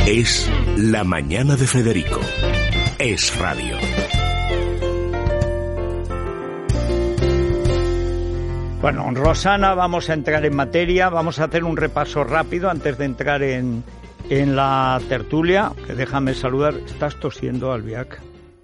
Es La Mañana de Federico. Es radio. Bueno, Rosana, vamos a entrar en materia, vamos a hacer un repaso rápido antes de entrar en la tertulia, que déjame saludar. ¿Estás tosiendo, Albiac?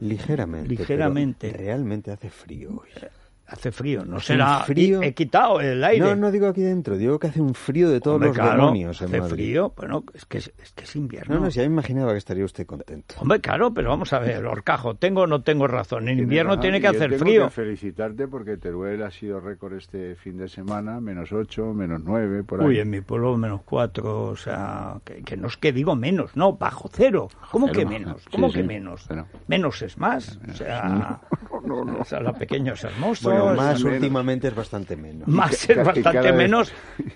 Ligeramente. Realmente hace frío hoy. Hace frío, no será frío. He quitado el aire. No digo aquí dentro, digo que hace un frío de todos los demonios en Madrid. Hace frío, bueno, es que es invierno. No, ya me imaginaba que estaría usted contento. Hombre, claro, pero vamos a ver, Horcajo, ¿tengo o no tengo razón? En invierno tiene que hacer frío. Tengo que felicitarte porque Teruel ha sido récord este fin de semana, -8, -9, por ahí. Uy, en mi pueblo -4, o sea, que no es que digo menos, no, bajo cero. ¿Cómo que menos? ¿Cómo que menos? Pero... Menos es más, o sea, no. O sea, la pequeña es hermoso. Bueno, más últimamente es bastante menos. Más es bastante menos,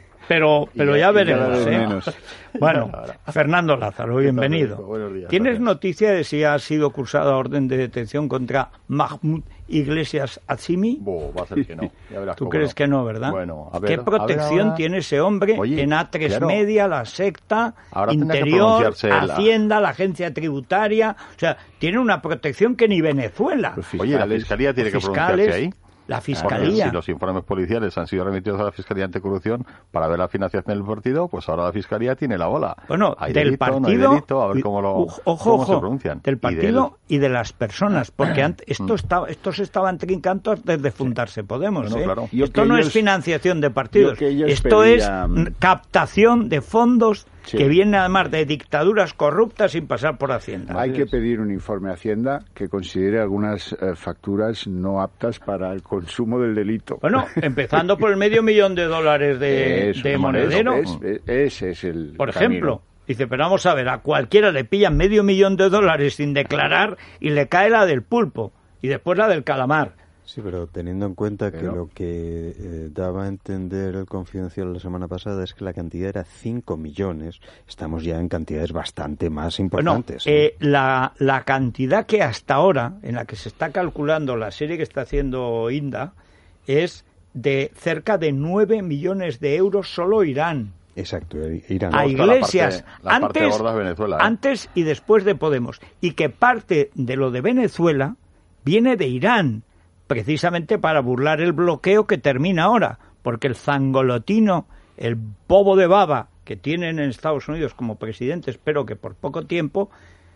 pero ya veremos, menos. Bueno, Fernando Lázaro, bienvenido. Buenos días. ¿Tienes gracias. noticia de si ha sido cursada orden de detención contra Mahmoud Iglesias Azimi? Va a ser que no. Ya verás. ¿Tú crees que no, verdad? Bueno, a ver. ¿Qué protección tiene ese hombre? Oye, en A3 claro. Media, la secta, Ahora Interior, Hacienda, la agencia tributaria. O sea, tiene una protección que ni Venezuela. Oye, la Fiscalía tiene que pronunciarse ahí. La Fiscalía. Si los informes policiales han sido remitidos a la Fiscalía Anticorrupción para ver la financiación del partido, pues ahora la Fiscalía tiene la bola. Bueno, hay del delito, partido, no hay delito, a ver cómo se pronuncian. Del partido y de las personas, porque estos estaban trincando antes de fundarse Podemos. Bueno, claro. Esto no es financiación de partidos, esto es captación de fondos que vienen además de dictaduras corruptas sin pasar por Hacienda. Hay que pedir un informe a Hacienda que considere algunas facturas no aptas para el consumo del delito. Bueno, empezando por el $500,000 de Monedero. Ese es el por camino. ejemplo. Dice, pero vamos a ver, a cualquiera le pillan $500,000 sin declarar y le cae la del pulpo y después la del calamar. Sí, pero teniendo en cuenta que lo que daba a entender el Confidencial la semana pasada es que la cantidad era 5 millones, estamos ya en cantidades bastante más importantes. Bueno, la cantidad que hasta ahora, en la que se está calculando la serie que está haciendo Inda, es de cerca de 9 millones de euros solo Irán. Exacto, Irán. A Iglesias, la parte gorda es Venezuela, antes y después de Podemos. Y que parte de lo de Venezuela viene de Irán, precisamente para burlar el bloqueo que termina ahora, porque el zangolotino, el bobo de baba que tienen en Estados Unidos como presidente, espero que por poco tiempo,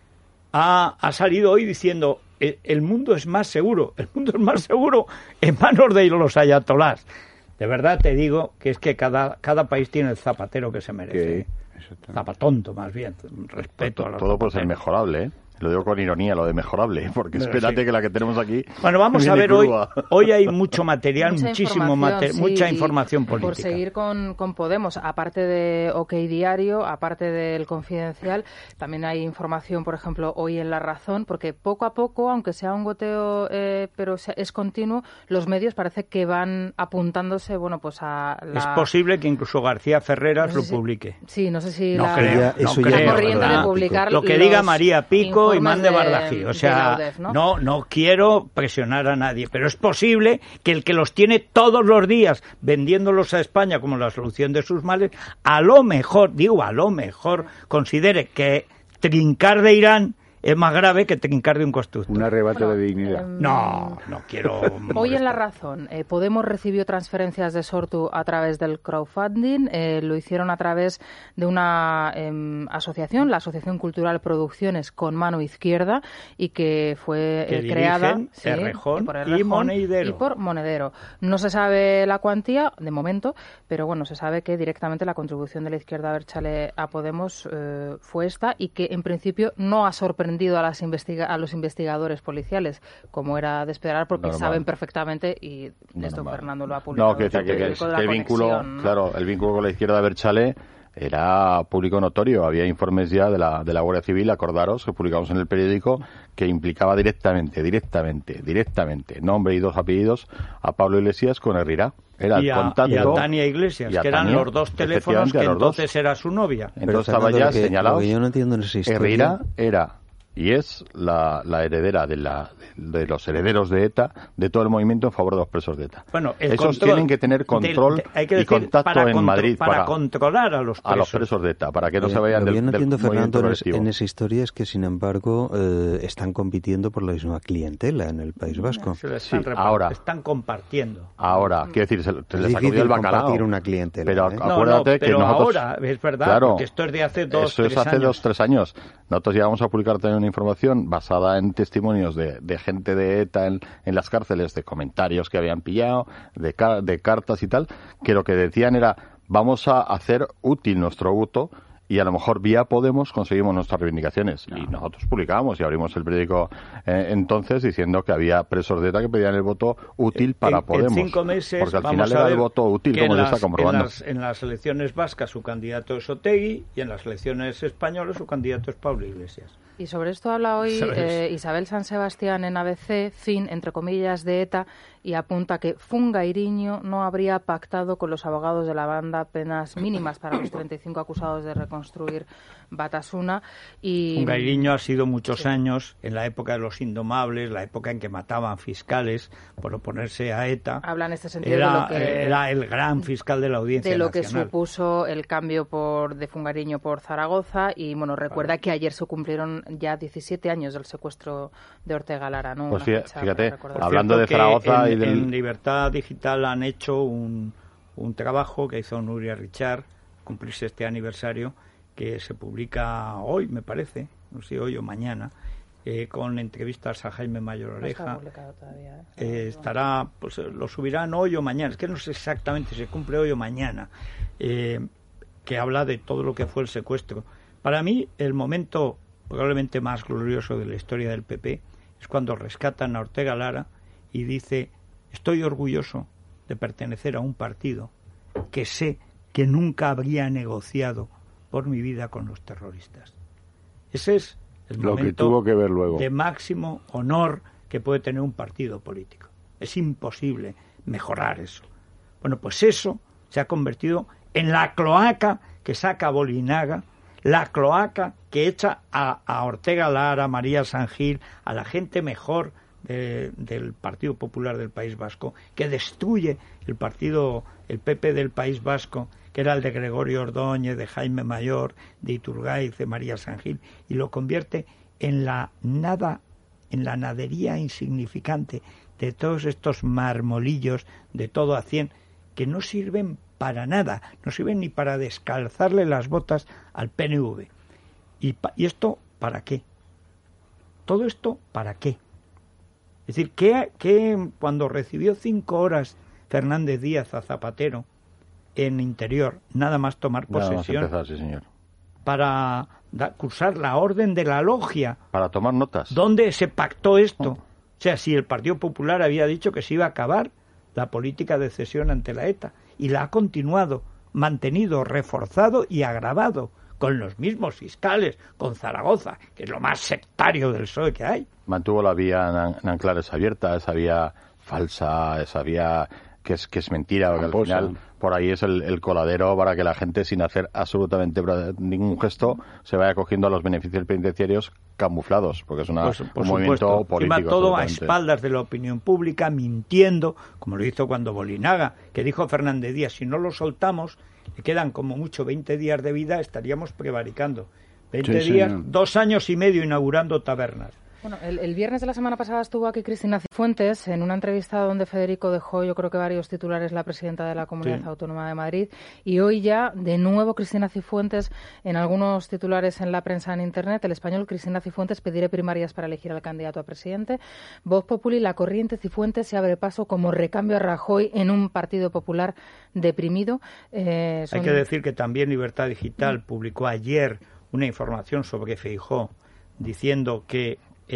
ha salido hoy diciendo el mundo es más seguro en manos de los ayatolás. De verdad te digo que es que cada país tiene el zapatero que se merece. Zapatonto, más bien. Respeto a los todo puede ser zapateros. mejorable, ¿eh? Lo digo con ironía, lo de mejorable, porque espérate que la que tenemos aquí... Bueno, vamos a ver hoy hay mucho material, mucha sí, información política. Por seguir con Podemos, aparte de OK Diario, aparte del Confidencial, también hay información, por ejemplo, hoy en La Razón, porque poco a poco, aunque sea un goteo, pero es continuo, los medios parece que van apuntándose, bueno, pues a la... Es posible que incluso García Ferreras lo publique. Sí, no sé si no la corriente de publicar lo que diga María Pico y mande Bardají. O sea, UDEF, no quiero presionar a nadie, pero es posible que el que los tiene todos los días vendiéndolos a España como la solución de sus males, a lo mejor considere que trincar de Irán es más grave que trincar de un constructor. Un arrebato de dignidad. No quiero... Hoy en La Razón, Podemos recibió transferencias de Sortu a través del crowdfunding. Lo hicieron a través de una asociación, la Asociación Cultural Producciones con Mano Izquierda, y que fue creada por Errejón y por Monedero. No se sabe la cuantía, de momento, pero bueno, se sabe que directamente la contribución de la izquierda abertzale a Podemos fue esta, y que en principio no ha sorprendido a los investigadores policiales, como era de esperar, porque saben perfectamente, y esto Fernando lo ha publicado. No, que el vínculo, claro, el vínculo con la izquierda abertzale era público notorio. Había informes ya de la Guardia Civil, acordaros, que publicamos en el periódico, que implicaba directamente, nombre y 2 apellidos, a Pablo Iglesias con Herrera. Era el contacto. Y a Tania Iglesias, que eran los 2 teléfonos que entonces era su novia. Entonces estaba ya señalado. Lo que yo no entiendo en esa historia... Herrera era y es la heredera de los herederos de ETA, de todo el movimiento en favor de los presos de ETA. Bueno, esos tienen que tener control y contacto en Madrid para controlar a los presos de ETA, para que no se vayan del entiendo, movimiento Fernando, progresivo. en esa historia es que, sin embargo, están compitiendo por la misma clientela en el País Vasco. Están compartiendo. Ahora, quiero decir, se les ha comido el bacalao. Compartir una clientela. Pero acuérdate que nosotros... ahora, es verdad, claro, porque esto es de hace 2-3 años. Eso es hace 2-3 años. Nosotros llegamos a publicar también una información basada en testimonios de gente de ETA en las cárceles, de comentarios que habían pillado, de cartas y tal, que lo que decían era, vamos a hacer útil nuestro voto y a lo mejor vía Podemos conseguimos nuestras reivindicaciones. Y nosotros publicábamos y abrimos el periódico entonces diciendo que había presos de ETA que pedían el voto útil para Podemos. En 5 meses, porque al final era el voto útil, como se está comprobando. En las elecciones vascas su candidato es Otegi y en las elecciones españolas su candidato es Pablo Iglesias. Y sobre esto habla hoy Isabel San Sebastián en ABC, fin, entre comillas, de ETA, y apunta que Fungairiño no habría pactado con los abogados de la banda penas mínimas para los 35 acusados de reconstruir Batasuna. Fungairiño ha sido muchos años, en la época de los Indomables, la época en que mataban fiscales por oponerse a ETA. Habla en este sentido era el gran fiscal de la Audiencia Nacional. Que supuso el cambio de Fungairiño por Zaragoza, y bueno, recuerda que ayer se cumplieron ya 17 años del secuestro de Ortega Lara, ¿no? Pues fíjate, hablando de Zaragoza en Libertad Digital han hecho un trabajo que hizo Nuria Richard, cumplirse este aniversario, que se publica hoy, me parece, no sé, hoy o mañana, con entrevistas a Jaime Mayor Oreja. No está publicado todavía, estará, pues lo subirán hoy o mañana, es que no sé exactamente si se cumple hoy o mañana, que habla de todo lo que fue el secuestro. Para mí, el momento probablemente más glorioso de la historia del PP es cuando rescatan a Ortega Lara y dice: estoy orgulloso de pertenecer a un partido que sé que nunca habría negociado por mi vida con los terroristas. Ese es el momento que tuvo que ver luego de máximo honor que puede tener un partido político. Es imposible mejorar eso. Bueno, pues eso se ha convertido en la cloaca que saca a Bolinaga, la cloaca que echa a Ortega Lara, a María San Gil, a la gente mejor del Partido Popular del País Vasco, que destruye el PP del País Vasco, que era el de Gregorio Ordóñez, de Jaime Mayor, de Iturgaiz, de María San Gil, y lo convierte en la nadería insignificante de todos estos marmolillos de todo a 100, que no sirven para nada, no sirven ni para descalzarle las botas al PNV. ¿Y esto para qué? ¿Todo esto para qué? Es decir, que cuando recibió 5 horas Fernández Díaz a Zapatero en Interior, nada más tomar posesión, sí, señor, para cursar la orden de la logia, para tomar notas, ¿dónde se pactó esto? O sea, si el Partido Popular había dicho que se iba a acabar la política de cesión ante la ETA, y la ha continuado, mantenido, reforzado y agravado, con los mismos fiscales, con Zaragoza, que es lo más sectario del PSOE que hay. Mantuvo la vía Nanclares abierta, esa vía falsa, esa vía que es mentira, porque al final por ahí es el coladero para que la gente, sin hacer absolutamente ningún gesto, se vaya cogiendo a los beneficios penitenciarios camuflados, porque es un movimiento político. Encima todo a espaldas de la opinión pública, mintiendo, como lo hizo cuando Bolinaga, que dijo Fernández Díaz: si no lo soltamos, le quedan como mucho 20 días de vida, estaríamos prevaricando. 20 días, señor. 2 años y medio inaugurando tabernas. Bueno, el viernes de la semana pasada estuvo aquí Cristina Cifuentes en una entrevista donde Federico dejó, yo creo que varios titulares, la presidenta de la Comunidad Autónoma de Madrid, y hoy ya de nuevo Cristina Cifuentes en algunos titulares en la prensa en Internet. El Español: Cristina Cifuentes: pediré primarias para elegir al candidato a presidente. Voz Populi: la corriente Cifuentes se abre paso como recambio a Rajoy en un Partido Popular deprimido. Hay que decir que también Libertad Digital publicó ayer una información sobre Feijóo diciendo que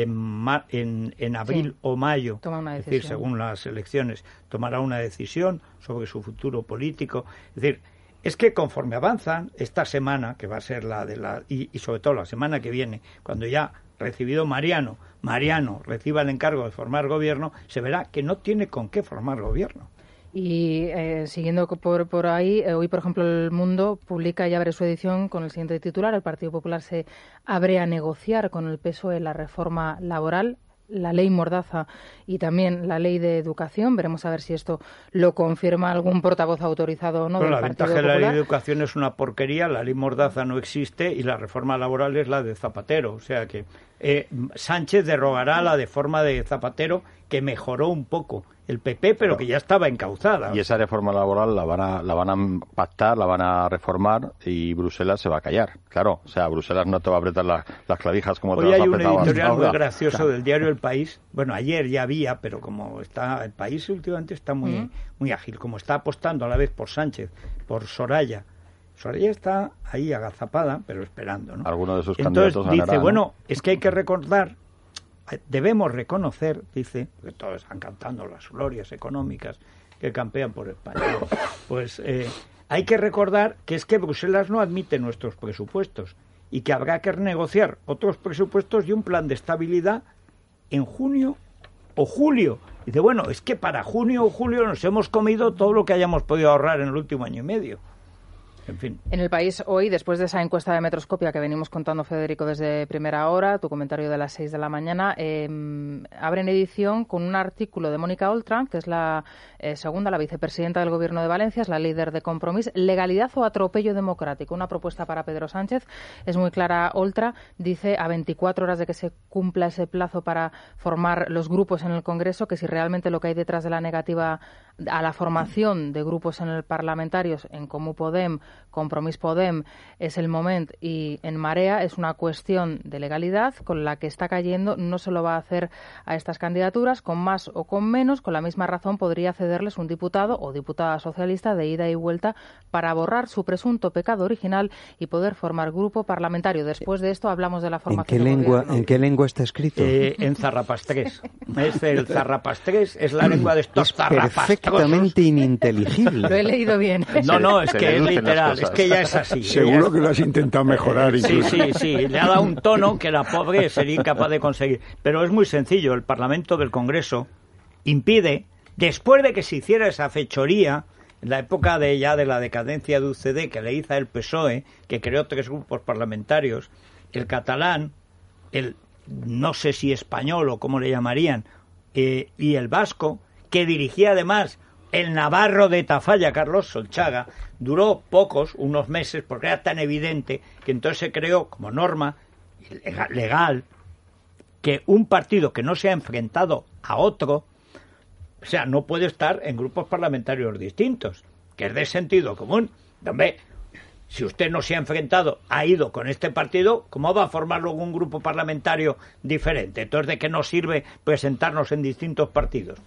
en abril o mayo, es decir, según las elecciones, tomará una decisión sobre su futuro político. Es decir, es que conforme avanzan, esta semana, que va a ser y sobre todo la semana que viene, cuando ya recibido Mariano reciba el encargo de formar gobierno, se verá que no tiene con qué formar gobierno. Y siguiendo por ahí, hoy, por ejemplo, El Mundo publica y abre su edición con el siguiente titular: el Partido Popular se abre a negociar con el PSOE la reforma laboral, la ley Mordaza y también la ley de educación. Veremos a ver si esto lo confirma algún portavoz autorizado o no del Partido Popular. La ventaja de la ley de educación es una porquería, la ley Mordaza no existe y la reforma laboral es la de Zapatero. O sea que Sánchez derogará la de forma de Zapatero, que mejoró un poco el PP, pero que ya estaba encauzada. Y esa reforma laboral la van a pactar, la van a reformar y Bruselas se va a callar. Claro, o sea, Bruselas no te va a apretar las clavijas como te las ha apretado. Hoy hay un editorial muy gracioso del diario El País. Bueno, ayer ya había, pero como está El País últimamente está muy ágil, como está apostando a la vez por Sánchez, por Soraya. Soraya está ahí agazapada, pero esperando, ¿no? Alguno de sus candidatos ganará, dice, ¿no? Bueno, es que hay que recordar, debemos reconocer, dice, porque todos están cantando las glorias económicas que campean por España. Pues hay que recordar que es que Bruselas no admite nuestros presupuestos y que habrá que renegociar otros presupuestos y un plan de estabilidad en junio o julio. Dice, bueno, es que para junio o julio nos hemos comido todo lo que hayamos podido ahorrar en el último año y medio. En fin. En El País hoy, después de esa encuesta de Metroscopia que venimos contando, Federico, desde primera hora, tu comentario de las 6 de la mañana, abren edición con un artículo de Mónica Oltra, que es la la vicepresidenta del Gobierno de Valencia, es la líder de Compromís. Legalidad o atropello democrático, una propuesta para Pedro Sánchez. Es muy clara Oltra, dice a 24 horas de que se cumpla ese plazo para formar los grupos en el Congreso, que si realmente lo que hay detrás de la negativa a la formación de grupos en el parlamentarios, en Comú Podem, Compromís Podem, es el moment, y en Marea es una cuestión de legalidad con la que está cayendo. No se lo va a hacer a estas candidaturas, con más o con menos. Con la misma razón podría cederles un diputado o diputada socialista de ida y vuelta para borrar su presunto pecado original y poder formar grupo parlamentario. Después de esto hablamos de la formación. ¿En qué lengua está escrito? En zarrapastrés. Es el zarrapastrés, es la lengua de estos zarrapastrosos. Perfectamente ininteligible. Lo he leído bien. No, es que es literal, es que ya es así. Seguro que lo has intentado mejorar. Sí, le ha dado un tono que la pobre sería incapaz de conseguir. Pero es muy sencillo, el Parlamento del Congreso impide, después de que se hiciera esa fechoría, en la época de la decadencia de UCD que le hizo el PSOE, que creó 3 grupos parlamentarios, el catalán, el no sé si español o cómo le llamarían, y el vasco, que dirigía además el navarro de Tafalla, Carlos Solchaga, duró unos meses, porque era tan evidente que entonces se creó como norma legal que un partido que no se ha enfrentado a otro, o sea, no puede estar en grupos parlamentarios distintos, que es de sentido común. Hombre, si usted no se ha enfrentado, ha ido con este partido, ¿cómo va a formar luego un grupo parlamentario diferente? Entonces, ¿de qué nos sirve presentarnos en distintos partidos?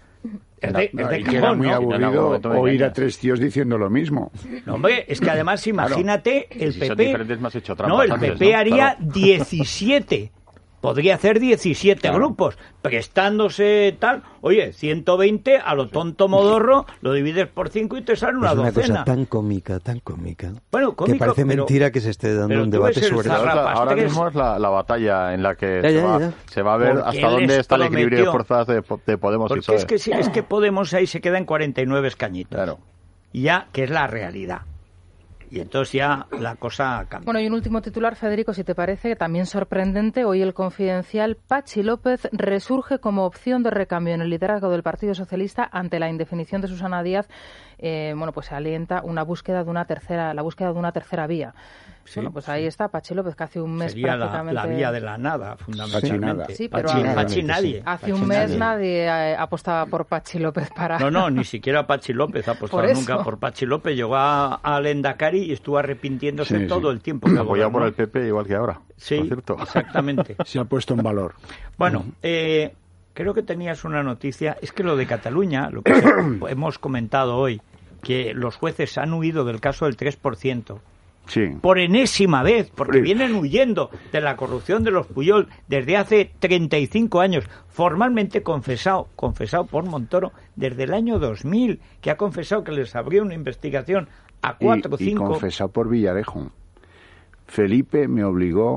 Era muy aburrido oír a 3 tíos diciendo lo mismo. No, hombre, es que además imagínate, el PP... el PP ¿no? haría 17... Podría hacer 17 grupos, prestándose tal. Oye, 120 a lo tonto modorro, lo divides por 5 y te sale una docena. Es una cosa tan cómica. Bueno, cómico, que parece mentira que se esté dando un debate sobre eso. Ahora mismo es la batalla en la que se va a ver hasta dónde está el equilibrio de fuerzas de Podemos y PSOE. Porque es que Podemos ahí se queda en 49 escañitos. Claro. Ya, que es la realidad. Y entonces ya la cosa cambia. Bueno, y un último titular, Federico, si te parece, también sorprendente. Hoy El Confidencial: Patxi López resurge como opción de recambio en el liderazgo del Partido Socialista ante la indefinición de Susana Díaz. Pues se alienta la búsqueda de una tercera vía. Sí, bueno, pues ahí está Patxi López, que hace un mes sería prácticamente... la vía de la nada, fundamentalmente. Sí, pero Patxi nadie. Hace un mes nadie apostaba por Patxi López para... No, ni siquiera Patxi López ha apostado nunca por Patxi López. Llegó al Endacari y estuvo arrepintiéndose todo el tiempo. Apoyado por el PP igual que ahora. Sí, por cierto. Exactamente. Se ha puesto en valor. Bueno, creo que tenías una noticia. Es que lo de Cataluña, lo que hemos comentado hoy, que los jueces han huido del caso del 3%. Sí. Por enésima vez, porque vienen huyendo de la corrupción de los Pujol desde hace 35 años, formalmente confesado por Montoro desde el año 2000, que ha confesado que les abrió una investigación a 4 o 5... Y confesado por Villarejo. Felipe me obligó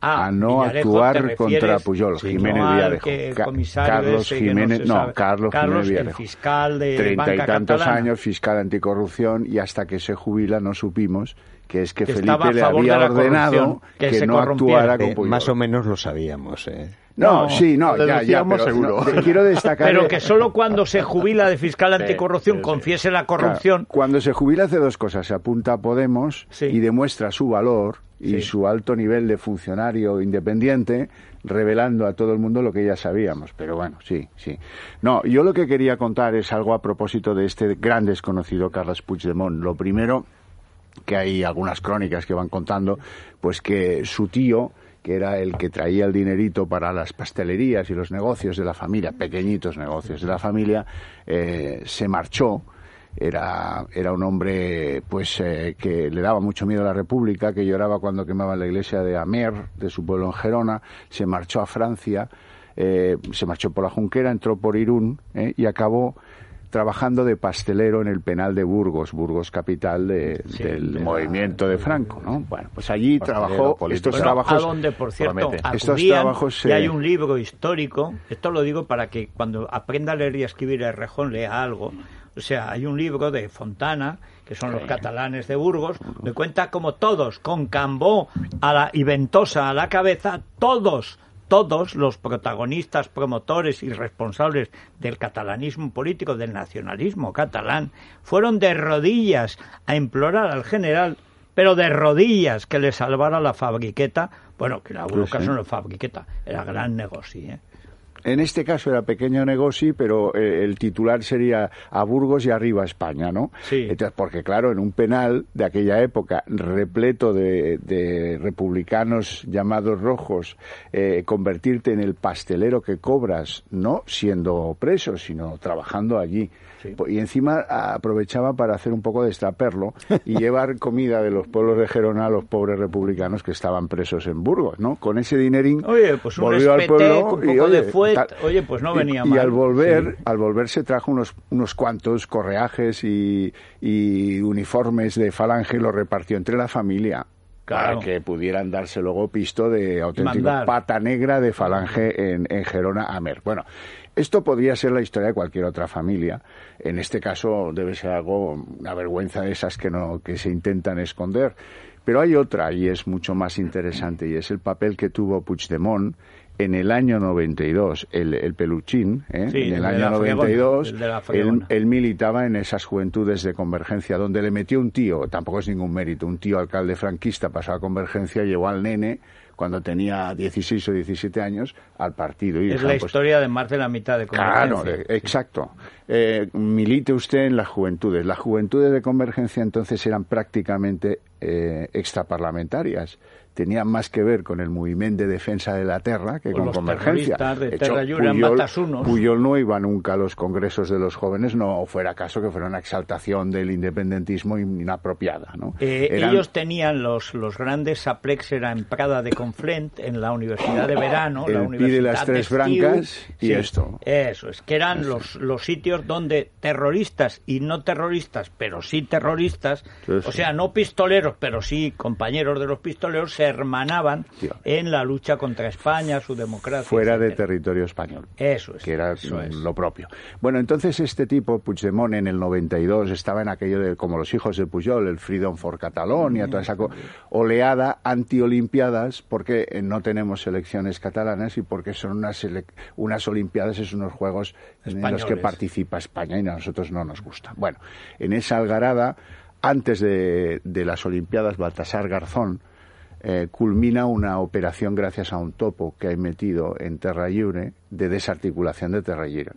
a no actuar contra Pujol. Sí, Jiménez no Villarejo. Carlos Jiménez, Carlos Jiménez Villarejo. El fiscal de 30 y tantos catalana. años, fiscal anticorrupción, y hasta que se jubila no supimos que es que estaba Felipe le había ordenado que no actuara con Pujol. Más o menos lo sabíamos, No, ya, pero seguro. Quiero destacar... Pero que solo cuando se jubila de fiscal anticorrupción confiese la corrupción. Claro, cuando se jubila hace dos cosas, se apunta a Podemos y demuestra su valor y su alto nivel de funcionario independiente, revelando a todo el mundo lo que ya sabíamos. Pero bueno, sí. No, yo lo que quería contar es algo a propósito de este gran desconocido Carles Puigdemont. Lo primero, que hay algunas crónicas que van contando, pues que su tío, que era el que traía el dinerito para las pastelerías y los negocios de la familia, pequeñitos negocios de la familia, se marchó. Era un hombre pues que le daba mucho miedo a la República, que lloraba cuando quemaban la iglesia de Amer, de su pueblo en Gerona. Se marchó a Francia, se marchó por la Junquera, entró por Irún y acabó trabajando de pastelero en el penal de Burgos, capital del movimiento de Franco, ¿no? Bueno, pues allí trabajó estos trabajos. A donde, por cierto, estos trabajos y hay un libro histórico, esto lo digo para que cuando aprenda a leer y a escribir Errejón lea algo. O sea, hay un libro de Fontana, que son los catalanes de Burgos, que cuenta como todos, con Cambó y Ventosa a la cabeza, todos los protagonistas, promotores y responsables del catalanismo político, del nacionalismo catalán, fueron de rodillas a implorar al general, pero de rodillas, que le salvara la fabriqueta. Bueno, que en algunos casos no era fabriqueta, era gran negocio, En este caso era pequeño negocio, pero el titular sería a Burgos y arriba España, ¿no? Sí. Entonces, porque claro, en un penal de aquella época, repleto de republicanos llamados rojos, convertirte en el pastelero que cobras, no siendo preso, sino trabajando allí. Sí. Y encima aprovechaba para hacer un poco de extraperlo y llevar comida de los pueblos de Gerona a los pobres republicanos que estaban presos en Burgos, ¿no? Con ese dinerín pues volvió al pueblo un poco de fuet, pues no venía mal. Y al volver se trajo unos cuantos correajes y uniformes de Falange y los repartió entre la familia. Claro. Para que pudieran darse luego pisto de auténtico pata negra de Falange en Gerona Amer. Bueno, esto podría ser la historia de cualquier otra familia. En este caso debe ser una vergüenza de esas que se intentan esconder. Pero hay otra, y es mucho más interesante, y es el papel que tuvo Puigdemont en el año 92, el peluchín, en el año 92, él militaba en esas juventudes de Convergencia, donde le metió un tío, tampoco es ningún mérito, un tío alcalde franquista pasado a Convergencia, llevó al nene, cuando tenía 16 o 17 años, al partido. Y es la historia de más de la mitad de Convergencia. Claro, exacto. Milite usted en las juventudes. Las juventudes de Convergencia entonces eran prácticamente extraparlamentarias. Tenían más que ver con el movimiento de defensa de la terra que con Convergencia. Pujol no iba nunca a los congresos de los jóvenes, no fuera caso que fuera una exaltación del independentismo inapropiada, ¿no? Ellos tenían los grandes saplex, era en Prada de Conflent, en la Universidad de Verano, la Universidad de las Tres Brancas y esto. Eso es, que eran los sitios donde terroristas y no terroristas, pero sí terroristas, o sea, no pistoleros, pero sí compañeros de los pistoleros, se hermanaban en la lucha contra España, su democracia. Fuera de territorio español. Eso es. Que era lo propio. Bueno, entonces este tipo, Puigdemont, en el 92, estaba en aquello de, como los hijos de Pujol, el Freedom for Catalonia, toda esa oleada anti-olimpiadas, porque no tenemos selecciones catalanas y porque son unas olimpiadas, es unos juegos españoles en los que participa España y a nosotros no nos gusta. Bueno, en esa algarada, antes de las olimpiadas, Baltasar Garzón culmina una operación gracias a un topo que hay metido en Terra Lliure de desarticulación de Terra Lliure.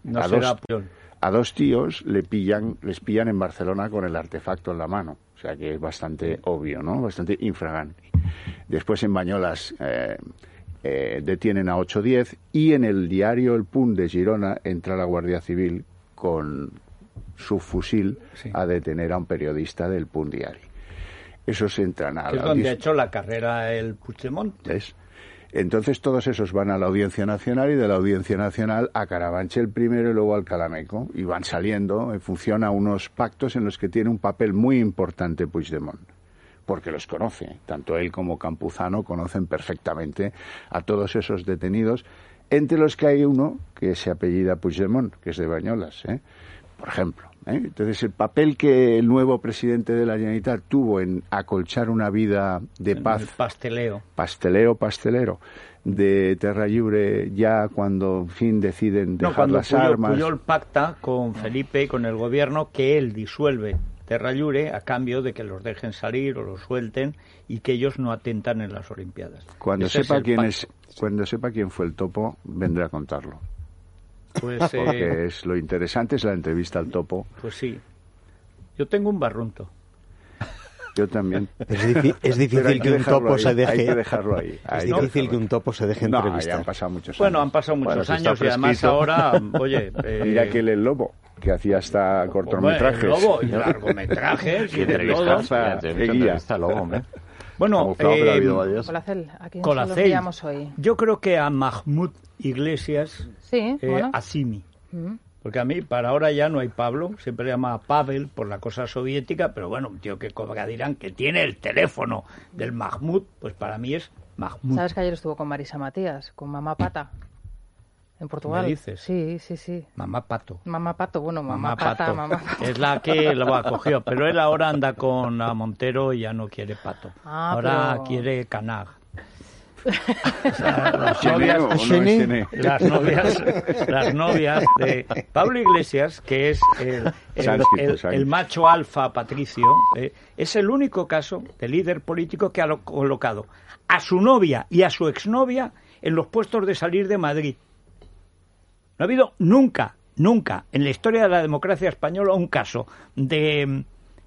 A dos tíos les pillan en Barcelona con el artefacto en la mano. O sea que es bastante obvio, ¿no? Bastante infragante. Después en Bañolas detienen a 8 o 10 y en el diario El Punt de Girona entra la Guardia Civil con su fusil a detener a un periodista del Punt Diari. Esos entran a la... Es donde ha hecho la carrera el Puigdemont. Entonces todos esos van a la Audiencia Nacional y de la Audiencia Nacional a Carabanchel primero y luego al Calameco. Y van saliendo en función a unos pactos en los que tiene un papel muy importante Puigdemont. porque los conoce. Tanto él como Campuzano conocen perfectamente a todos esos detenidos, entre los que hay uno que se apellida Puigdemont, que es de Bañolas, por ejemplo. Entonces, el papel que el nuevo presidente de la Generalitat tuvo en acolchar una vida de paz... El pasteleo. Pastelero, de Terra Lliure, ya cuando, en fin, deciden dejar las armas... Pujol pacta con Felipe y con el gobierno que él disuelve Terra Lliure a cambio de que los dejen salir o los suelten y que ellos no atentan en las Olimpiadas. Cuando sepa quién fue el topo, vendré a contarlo. Pues, porque es lo interesante es la entrevista al topo. Pues sí. Yo tengo un barrunto. Yo también. Es difícil que un topo se deje. Hay que dejarlo ahí. Es difícil que un topo se deje entrevistar. Ya han pasado muchos años. Bueno, han pasado muchos años y además ahora, oye... Mira aquel El Lobo, que hacía hasta cortometrajes. El Lobo y largometrajes y de todo. Bueno, Colacel, ¿a quién se lo enviamos hoy? Yo creo que a Mahmoud Iglesias, bueno. a Simi. Porque a mí, para ahora ya no hay Pablo, siempre se llama Pavel por la cosa soviética, pero bueno, un tío que dirán que tiene el teléfono del Mahmoud, pues para mí es Mahmoud. ¿Sabes que ayer estuvo con Marisa Matías, con Mamá Pata? En Portugal. ¿Me dices? Sí. Mamá Pato. Mamá Pato, bueno, Mamá Pata. Mamá Pato. Es la que lo acogió, pero él ahora anda con a Montero y ya no quiere Pato. Ahora quiere Canag. O sea, las novias de Pablo Iglesias, que es el macho alfa patricio, es el único caso de líder político que ha colocado a su novia y a su exnovia en los puestos de salir de Madrid. No ha habido nunca en la historia de la democracia española un caso de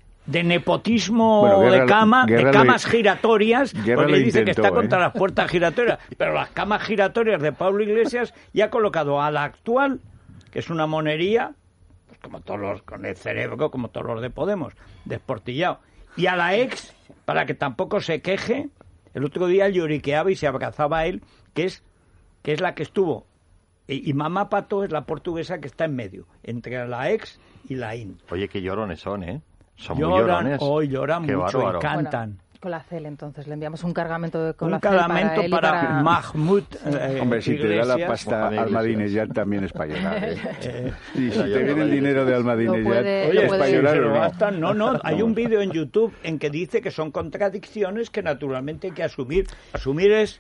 nepotismo, de camas giratorias, porque dice que está contra las puertas giratorias, pero las camas giratorias de Pablo Iglesias ya ha colocado a la actual, que es una monería, pues como todos los, con el cerebro, como todos los de Podemos, desportillado, y a la ex, para que tampoco se queje, el otro día lloriqueaba y se abrazaba a él, que es la que estuvo. Y Mamá Pato es la portuguesa que está en medio, entre la ex y la in. Oye, qué llorones son, ¿eh? Son muy llorones. Hoy lloran qué mucho bárbaro. Y cantan. Bueno, Colacel, entonces, le enviamos un cargamento de Colacel. Un cargamento para Mahmoud Hombre, si Iglesias. te da la pasta Ahmadinejad también es para llorar, ¿eh? Y si te viene el dinero de Ahmadinejad, oye, es para llorar o no. Basta. No, hay un vídeo en YouTube en que dice que son contradicciones que naturalmente hay que asumir. Asumir es...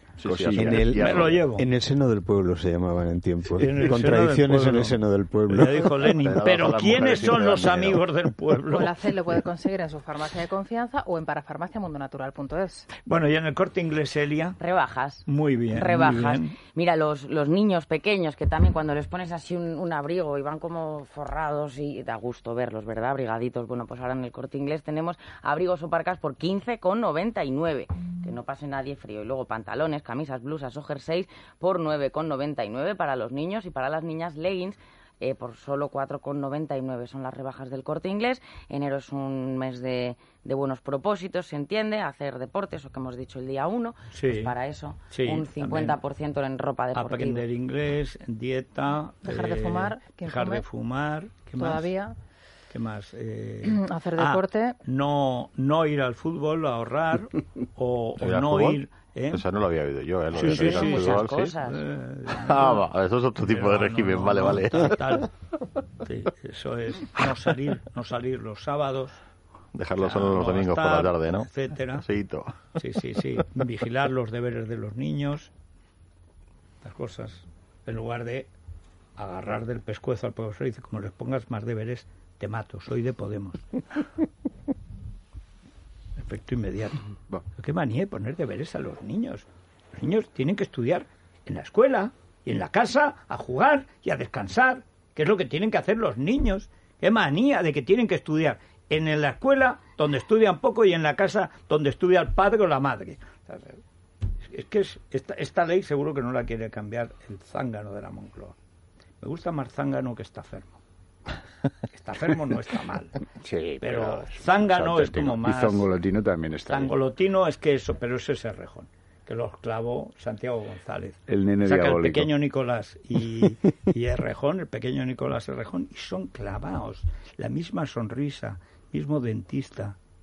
me lo llevo. En el seno del pueblo se llamaban en tiempo. Contradicciones en el seno del pueblo. Ya dijo Lenin. Pero ¿quiénes son los amigos del pueblo? Colacel lo puede conseguir en su farmacia de confianza o en parafarmaciamundonatural.es. Bueno, y en el Corte Inglés, Elia. Rebajas. Muy bien. Rebajas. Muy bien. Mira, los niños pequeños que también cuando les pones así un abrigo y van como forrados y da gusto verlos, ¿verdad? Abrigaditos. Bueno, pues ahora en el Corte Inglés tenemos abrigos o parcas por 15,99. Que no pase nadie frío. Y luego pantalones, camisas, blusas o jerseys por 9,99 para los niños y para las niñas leggings. Por solo 4,99 son las rebajas del Corte Inglés. Enero es un mes de buenos propósitos, se entiende, hacer deporte, eso que hemos dicho el día 1, pues para eso un 50% en ropa deportiva. Aprender inglés, dieta... Dejar de fumar. Dejar de fumar. ¿Qué todavía? Más? ¿Qué más? Hacer deporte. No ir al fútbol, ahorrar, o no ir... Eso no lo había oído yo, Lo de muchas cosas. Eso es otro tipo de régimen, vale. Total. Sí, eso es no salir los sábados. Dejarlo solo los domingos por la tarde, ¿no? Etcétera. Sí. Vigilar los deberes de los niños. Las cosas. En lugar de agarrar del pescuezo al profesor y decir, como les pongas más deberes, te mato. Soy de Podemos. Efecto inmediato. Qué manía de poner deberes a los niños. Los niños tienen que estudiar en la escuela y en la casa, a jugar y a descansar, que es lo que tienen que hacer los niños. Qué manía de que tienen que estudiar en la escuela, donde estudian poco, y en la casa, donde estudia el padre o la madre. Es que esta ley seguro que no la quiere cambiar el zángano de la Moncloa. Me gusta más zángano que estafermo. Estafermo no está mal. Sí, pero zángano es como más... Y zongolotino también está Zangolotino es que eso, pero ese es Errejón, que lo clavó Santiago González. El nene diabólico. El pequeño Nicolás y Errejón, el pequeño Nicolás Errejón, y son clavados. La misma sonrisa, mismo dentista.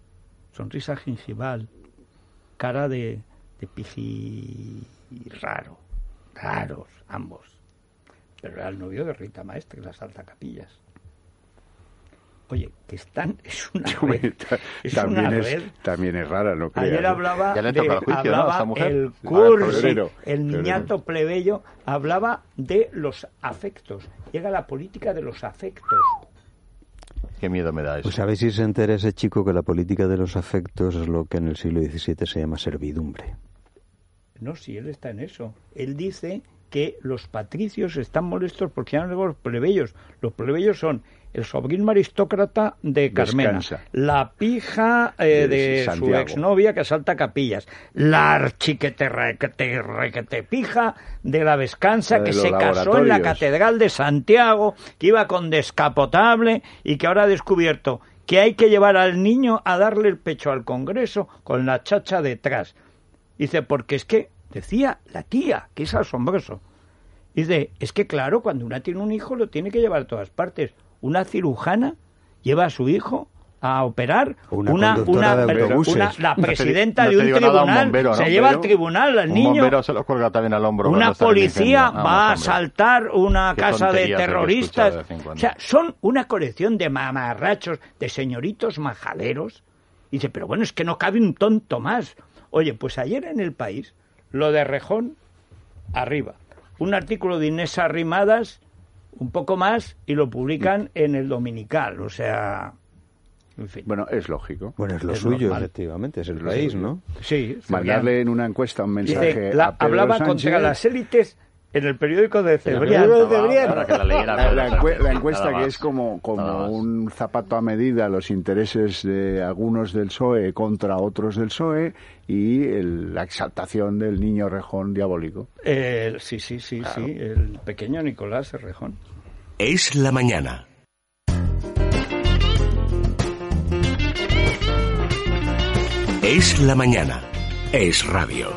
sonrisa gingival, cara de piji raros ambos. Pero era el novio de Rita Maestre, las Alzacapillas. Oye, que están, es una red. También es rara, no creas. Ayer hablaba, juicio, ¿no? el Cursi, el niñato plebeyo, hablaba de los afectos. Llega la política de los afectos. Qué miedo me da eso. Pues a ver si se entera ese chico que la política de los afectos es lo que en el siglo XVII se llama servidumbre. No, si él está en eso. Él dice que los patricios están molestos porque ya no digo los plebeyos. Los plebeyos son el sobrino aristócrata de Carmena, Descansa. la pija de su Santiago. exnovia que asalta capillas, la archiquete pija de la Vescansa que se casó en la Catedral de Santiago, que iba con descapotable y que ahora ha descubierto que hay que llevar al niño a darle el pecho al Congreso con la chacha detrás. Dice, porque es que, decía la tía, que es asombroso, dice, es que claro, cuando una tiene un hijo lo tiene que llevar a todas partes. Una cirujana lleva a su hijo a operar, la presidenta de un tribunal se lleva al tribunal al niño. Un bombero se lo cuelga también al hombro. Una policía va a asaltar una casa de terroristas. O sea, son una colección de mamarrachos, de señoritos majaderos. Y dice, pero bueno, es que no cabe un tonto más. Oye, pues ayer en El País, lo de Rejón, arriba. Un artículo de Inés Arrimadas, un poco más, y lo publican en el Dominical. O sea, en fin. Bueno, es lógico. Bueno, es lo suyo, normal. Efectivamente, es el país, ¿no? Sí. Mandarle en una encuesta un mensaje a Pedro hablaba Sánchez. contra las élites en el periódico de Cebrián. La encuesta que es como un zapato a medida, los intereses de algunos del PSOE contra otros del PSOE y la exaltación del niño Rejón diabólico. Sí, el pequeño Nicolás Rejón. Es la mañana. Es la mañana. Es radio.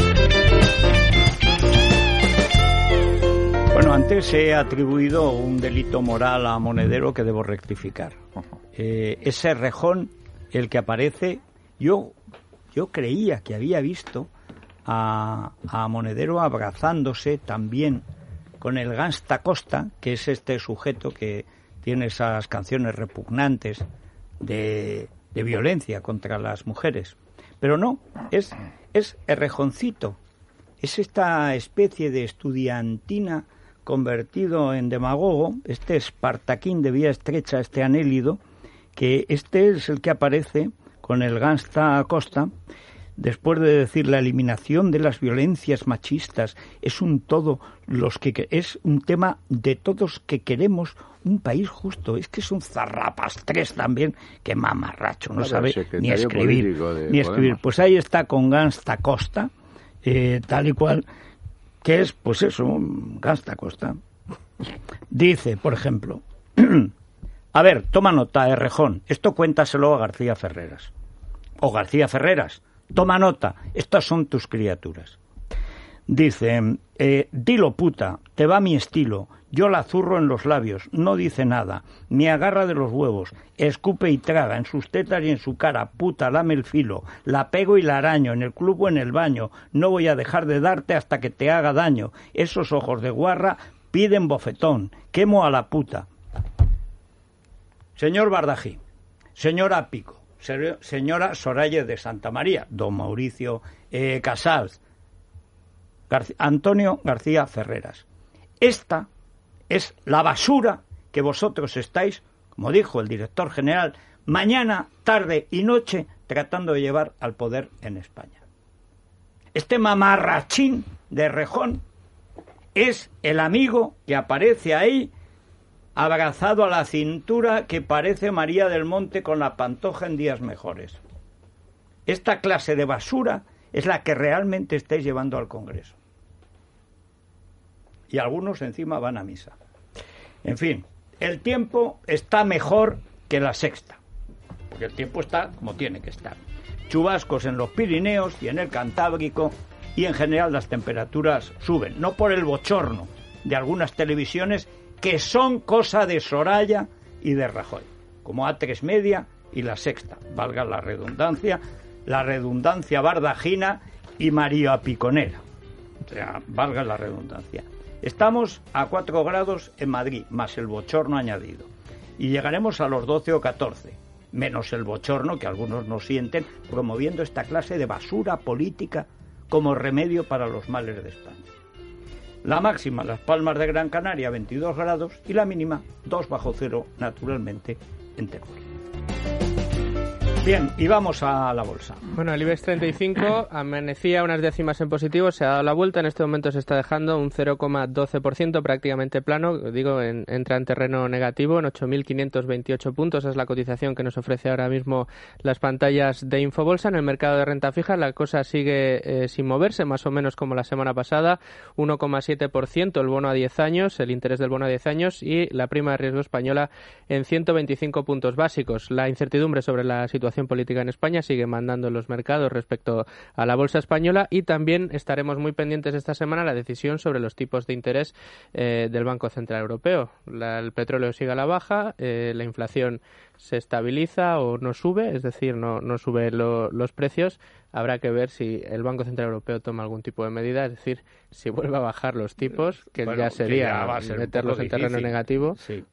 Bueno, antes he atribuido un delito moral a Monedero que debo rectificar. Ese Rejón, el que aparece, yo creía que había visto a Monedero abrazándose también con el Gangsta Costa, que es este sujeto que tiene esas canciones repugnantes de violencia contra las mujeres. Pero no, es el Rejoncito, es esta especie de estudiantina convertido en demagogo, este espartaquín de vía estrecha, este anélido, que este es el que aparece con el Gangsta Costa, después de decir la eliminación de las violencias machistas es un tema de todos que queremos un país justo. Es que es un zarrapastres también, que mamarracho, no sabe ni escribir. Pues ahí está con Gangsta Costa, tal y cual, que es, pues eso, un Gangsta Costa. Dice, por ejemplo, a ver, toma nota, Rejón, esto cuéntaselo a García Ferreras. O García Ferreras, toma nota, estas son tus criaturas. Dice, dilo puta, te va mi estilo, yo la zurro en los labios, no dice nada, me agarra de los huevos, escupe y traga en sus tetas y en su cara, puta, lame el filo, la pego y la araño, en el club o en el baño, no voy a dejar de darte hasta que te haga daño, esos ojos de guarra piden bofetón, quemo a la puta. Señor Bardají, señora Pico, señora Soraya de Santa María, don Mauricio Casals, Antonio García Ferreras. Esta es la basura que vosotros estáis, como dijo el director general, mañana, tarde y noche tratando de llevar al poder en España. Este mamarrachín de Rejón es el amigo que aparece ahí abrazado a la cintura que parece María del Monte con la Pantoja en días mejores. Esta clase de basura es la que realmente estáis llevando al Congreso. Y algunos encima van a misa. En fin, el tiempo está mejor que la sexta, porque el tiempo está como tiene que estar. Chubascos en los Pirineos y en el Cantábrico, y en general las temperaturas suben, no por el bochorno de algunas televisiones que son cosa de Soraya y de Rajoy, como A3 Media, y La Sexta, valga la redundancia bardajina y María Piconera. O sea, valga la redundancia. Estamos a 4 grados en Madrid, más el bochorno añadido. Y llegaremos a los 12 o 14, menos el bochorno que algunos no sienten, promoviendo esta clase de basura política como remedio para los males de España. La máxima, Las Palmas de Gran Canaria, 22 grados, y la mínima, 2 bajo cero, naturalmente, en Tenerife. Bien, y vamos a la bolsa. Bueno, el IBEX 35 amanecía unas décimas en positivo, se ha dado la vuelta, en este momento se está dejando un 0,12%, prácticamente plano, digo, entra en terreno negativo, en 8.528 puntos, es la cotización que nos ofrece ahora mismo las pantallas de Infobolsa. En el mercado de renta fija la cosa sigue sin moverse, más o menos como la semana pasada, 1,7% el bono a 10 años, el interés del bono a 10 años, y la prima de riesgo española en 125 puntos básicos. La incertidumbre sobre la situación política en España sigue mandando en los mercados respecto a la bolsa española, y también estaremos muy pendientes esta semana a la decisión sobre los tipos de interés del Banco Central Europeo. El petróleo sigue a la baja, la inflación se estabiliza o no sube, es decir, no sube los precios. Habrá que ver si el Banco Central Europeo toma algún tipo de medida, es decir, si vuelve a bajar los tipos, que ya sería meterlos en terreno negativo, sí.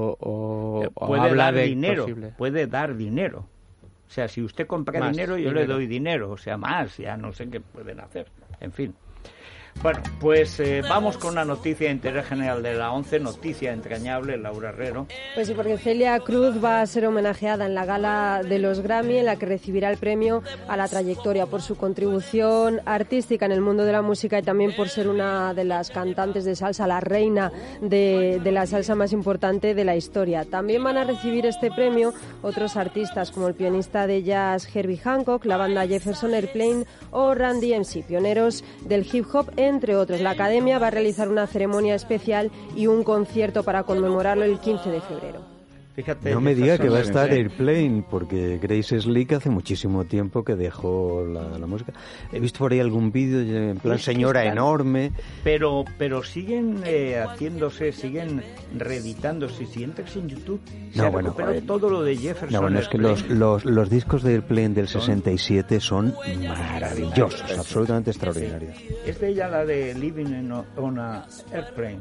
o habla de dinero, posible. Puede dar dinero. O sea, si usted compra más dinero, yo le doy dinero. O sea, más, ya no sé qué pueden hacer. En fin. Bueno, pues vamos con una noticia de interés general de la 11, noticia entrañable, Laura Herrero. Pues sí, porque Celia Cruz va a ser homenajeada en la gala de los Grammy, en la que recibirá el premio a la trayectoria por su contribución artística en el mundo de la música y también por ser una de las cantantes de salsa, la reina de la salsa más importante de la historia. También van a recibir este premio otros artistas como el pianista de jazz Herbie Hancock, la banda Jefferson Airplane o Randy MC, pioneros del hip hop, entre otros. La Academia va a realizar una ceremonia especial y un concierto para conmemorarlo el 15 de febrero. Fíjate, no me diga que va a estar Airplane, porque Grace Slick hace muchísimo tiempo que dejó la música. He visto por ahí algún vídeo en plan señora enorme. Pero siguen haciéndose, siguen reeditándose. Si entras en YouTube, se recupera todo lo de Jefferson. No, bueno, es que los discos de Airplane del 67 son maravillosos, absolutamente extraordinarios. ¿Es de ella la de Living on a Airplane?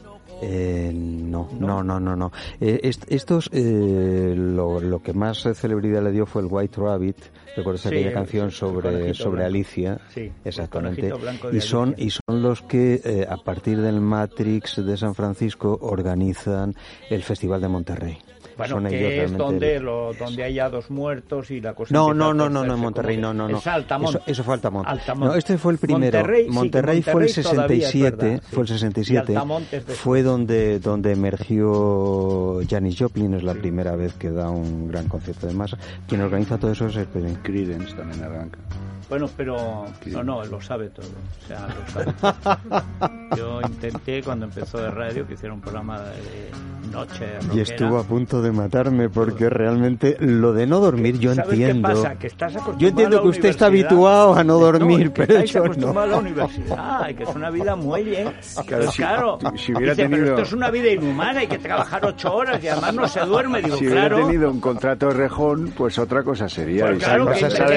No. Estos, lo que más celebridad le dio fue el White Rabbit. ¿Recuerdas aquella canción sobre Alicia? Sí, exactamente. Y son los que a partir del Matrix de San Francisco organizan el Festival de Monterrey. Bueno, que es donde haya 2 muertos y la cosa... No, en Monterrey, no. Es Altamont. Eso fue Altamont. No, este fue el primero. Monterrey fue el 67, fue donde emergió Janis Joplin, es la primera vez que da un gran concierto de masa. Quien organiza todo eso es Creedence también arranca. Bueno, pero no, lo sabe todo. O sea, lo sabe todo. Yo intenté cuando empezó de radio que hiciera un programa de noche rockera. Y estuvo a punto de matarme porque realmente lo de no dormir yo entiendo. ¿Qué pasa? Que estás acostumbrado yo entiendo que usted está habituado a no dormir, pero yo no. A la universidad, que es una vida muelle. Claro. Si hubiera tenido... pero esto es una vida inhumana, hay que trabajar 8 horas y además no se duerme. Digo, si hubiera tenido un contrato de rejón, pues otra cosa sería. Pues claro,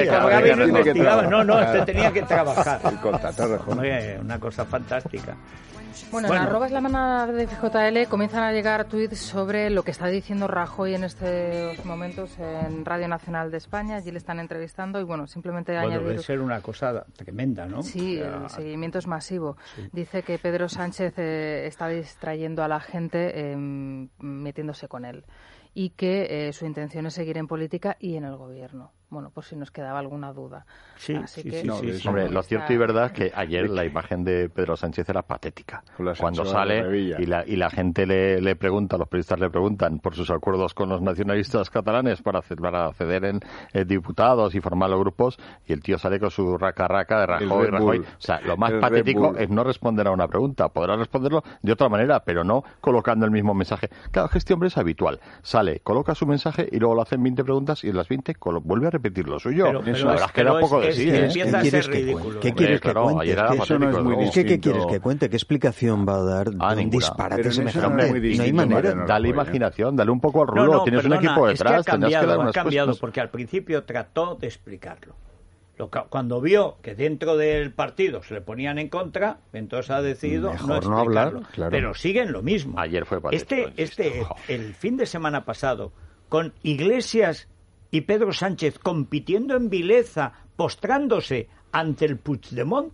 este tenía que trabajar. El contrato de rejón. Una cosa fantástica. Bueno, en @la de FJL comienzan a llegar tweets sobre lo que está diciendo Rajoy en estos momentos en Radio Nacional de España. Allí le están entrevistando y simplemente añadir... debe ser una cosa tremenda, ¿no? Sí, el seguimiento es masivo. Sí. Dice que Pedro Sánchez está distrayendo a la gente metiéndose con él y que su intención es seguir en política y en el gobierno. Bueno, por si nos quedaba alguna duda. Sí. Hombre, lo cierto y verdad es que ayer la imagen de Pedro Sánchez era patética. Cuando sale y la gente le pregunta, los periodistas le preguntan por sus acuerdos con los nacionalistas catalanes para acceder en diputados y formar los grupos, y el tío sale con su raca de Rajoy. O sea, lo más patético es no responder a una pregunta. Podrá responderlo de otra manera, pero no colocando el mismo mensaje. Claro, que este hombre es habitual. Sale, coloca su mensaje y luego le hacen 20 preguntas y en las 20 vuelve a repetir lo suyo. Pero la verdad es que da un poco de sí, ¿eh? Empieza a ser ridículo. ¿Qué quieres que cuente? ¿Qué quieres que cuente? ¿Qué explicación va a dar de un disparate semejante? No hay manera. Dale imaginación, dale un poco al rulo. Tienes un equipo detrás, tendrás que dar unas cambiado, porque al principio trató de explicarlo. Cuando vio que dentro del partido se le ponían en contra, entonces ha decidido no hablar, claro. Pero siguen lo mismo. Ayer fue para el fin de semana pasado, con Iglesias y Pedro Sánchez compitiendo en vileza, postrándose ante el Puigdemont,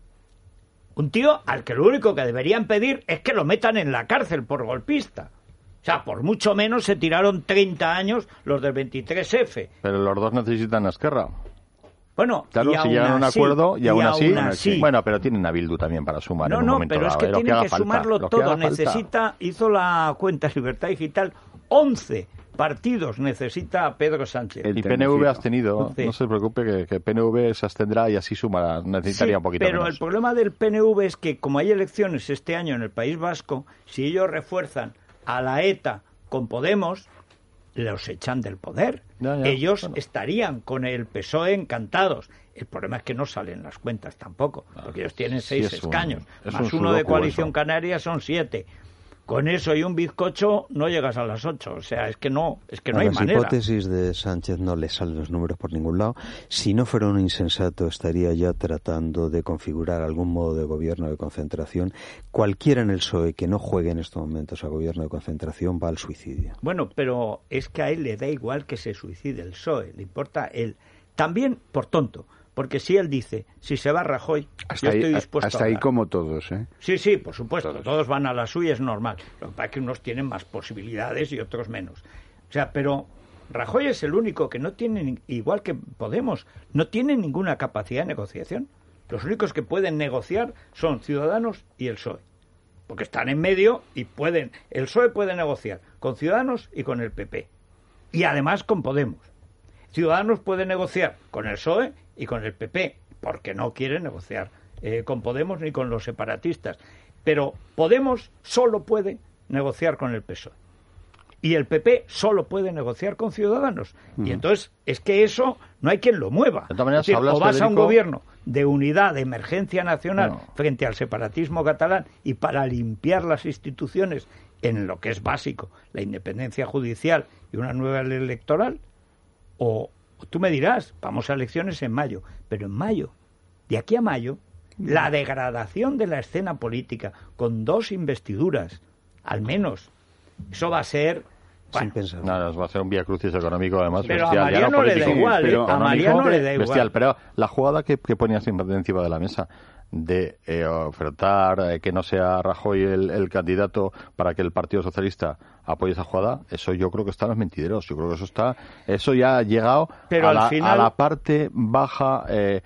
un tío al que lo único que deberían pedir es que lo metan en la cárcel por golpista. O sea, por mucho menos se tiraron 30 años los del 23F. Pero los dos necesitan a Esquerra. Bueno, claro, si llegan a un acuerdo y aún así, bueno, pero tienen a Bildu también para sumar en un momento pero dado. Es que tienen que sumarlo todo. Hizo la cuenta Libertad Digital, 11 partidos necesita Pedro Sánchez. El PNV has tenido, no se preocupe que PNV se abstendrá y así sumará, necesitaría un poquito pero menos. El problema del PNV es que como hay elecciones este año en el País Vasco, si ellos refuerzan a la ETA con Podemos, los echan del poder. Ellos estarían con el PSOE encantados. El problema es que no salen las cuentas tampoco, porque ellos tienen 6 escaños, más uno de Coalición Canaria son 7. Con eso y un bizcocho no llegas a las 8. O sea, es que no hay manera. La hipótesis de Sánchez no le salen los números por ningún lado. Si no fuera un insensato, estaría ya tratando de configurar algún modo de gobierno de concentración. Cualquiera en el PSOE que no juegue en estos momentos a gobierno de concentración va al suicidio. Bueno, pero es que a él le da igual que se suicide el PSOE. Le importa él. También por tonto. Porque si él dice, si se va Rajoy, yo estoy dispuesto hasta ahí como todos, ¿eh? Sí, por supuesto, todos van a la suya, es normal. Lo que pasa es que unos tienen más posibilidades y otros menos. O sea, pero Rajoy es el único que no tiene, igual que Podemos, no tiene ninguna capacidad de negociación. Los únicos que pueden negociar son Ciudadanos y el PSOE. Porque están en medio y el PSOE puede negociar con Ciudadanos y con el PP. Y además con Podemos. Ciudadanos puede negociar con el PSOE y con el PP, porque no quiere negociar con Podemos ni con los separatistas. Pero Podemos solo puede negociar con el PSOE. Y el PP solo puede negociar con Ciudadanos. Y entonces es que eso no hay quien lo mueva. De todas maneras, o vas a un gobierno de unidad, de emergencia nacional frente al separatismo catalán y para limpiar las instituciones en lo que es básico, la independencia judicial y una nueva ley electoral, o tú me dirás, vamos a elecciones en mayo, pero en mayo, de aquí a mayo, la degradación de la escena política con 2 investiduras, al menos, eso va a ser... Sin pensar. Va a ser un viacrucis económico, además. Pero bestial, a Mariano le da igual, a Mariano le da igual. Bestial, pero la jugada que ponía siempre encima de la mesa de ofertar que no sea Rajoy el candidato para que el Partido Socialista apoye esa jugada, eso yo creo que está en los mentideros. Yo creo que eso ya ha llegado a la parte baja.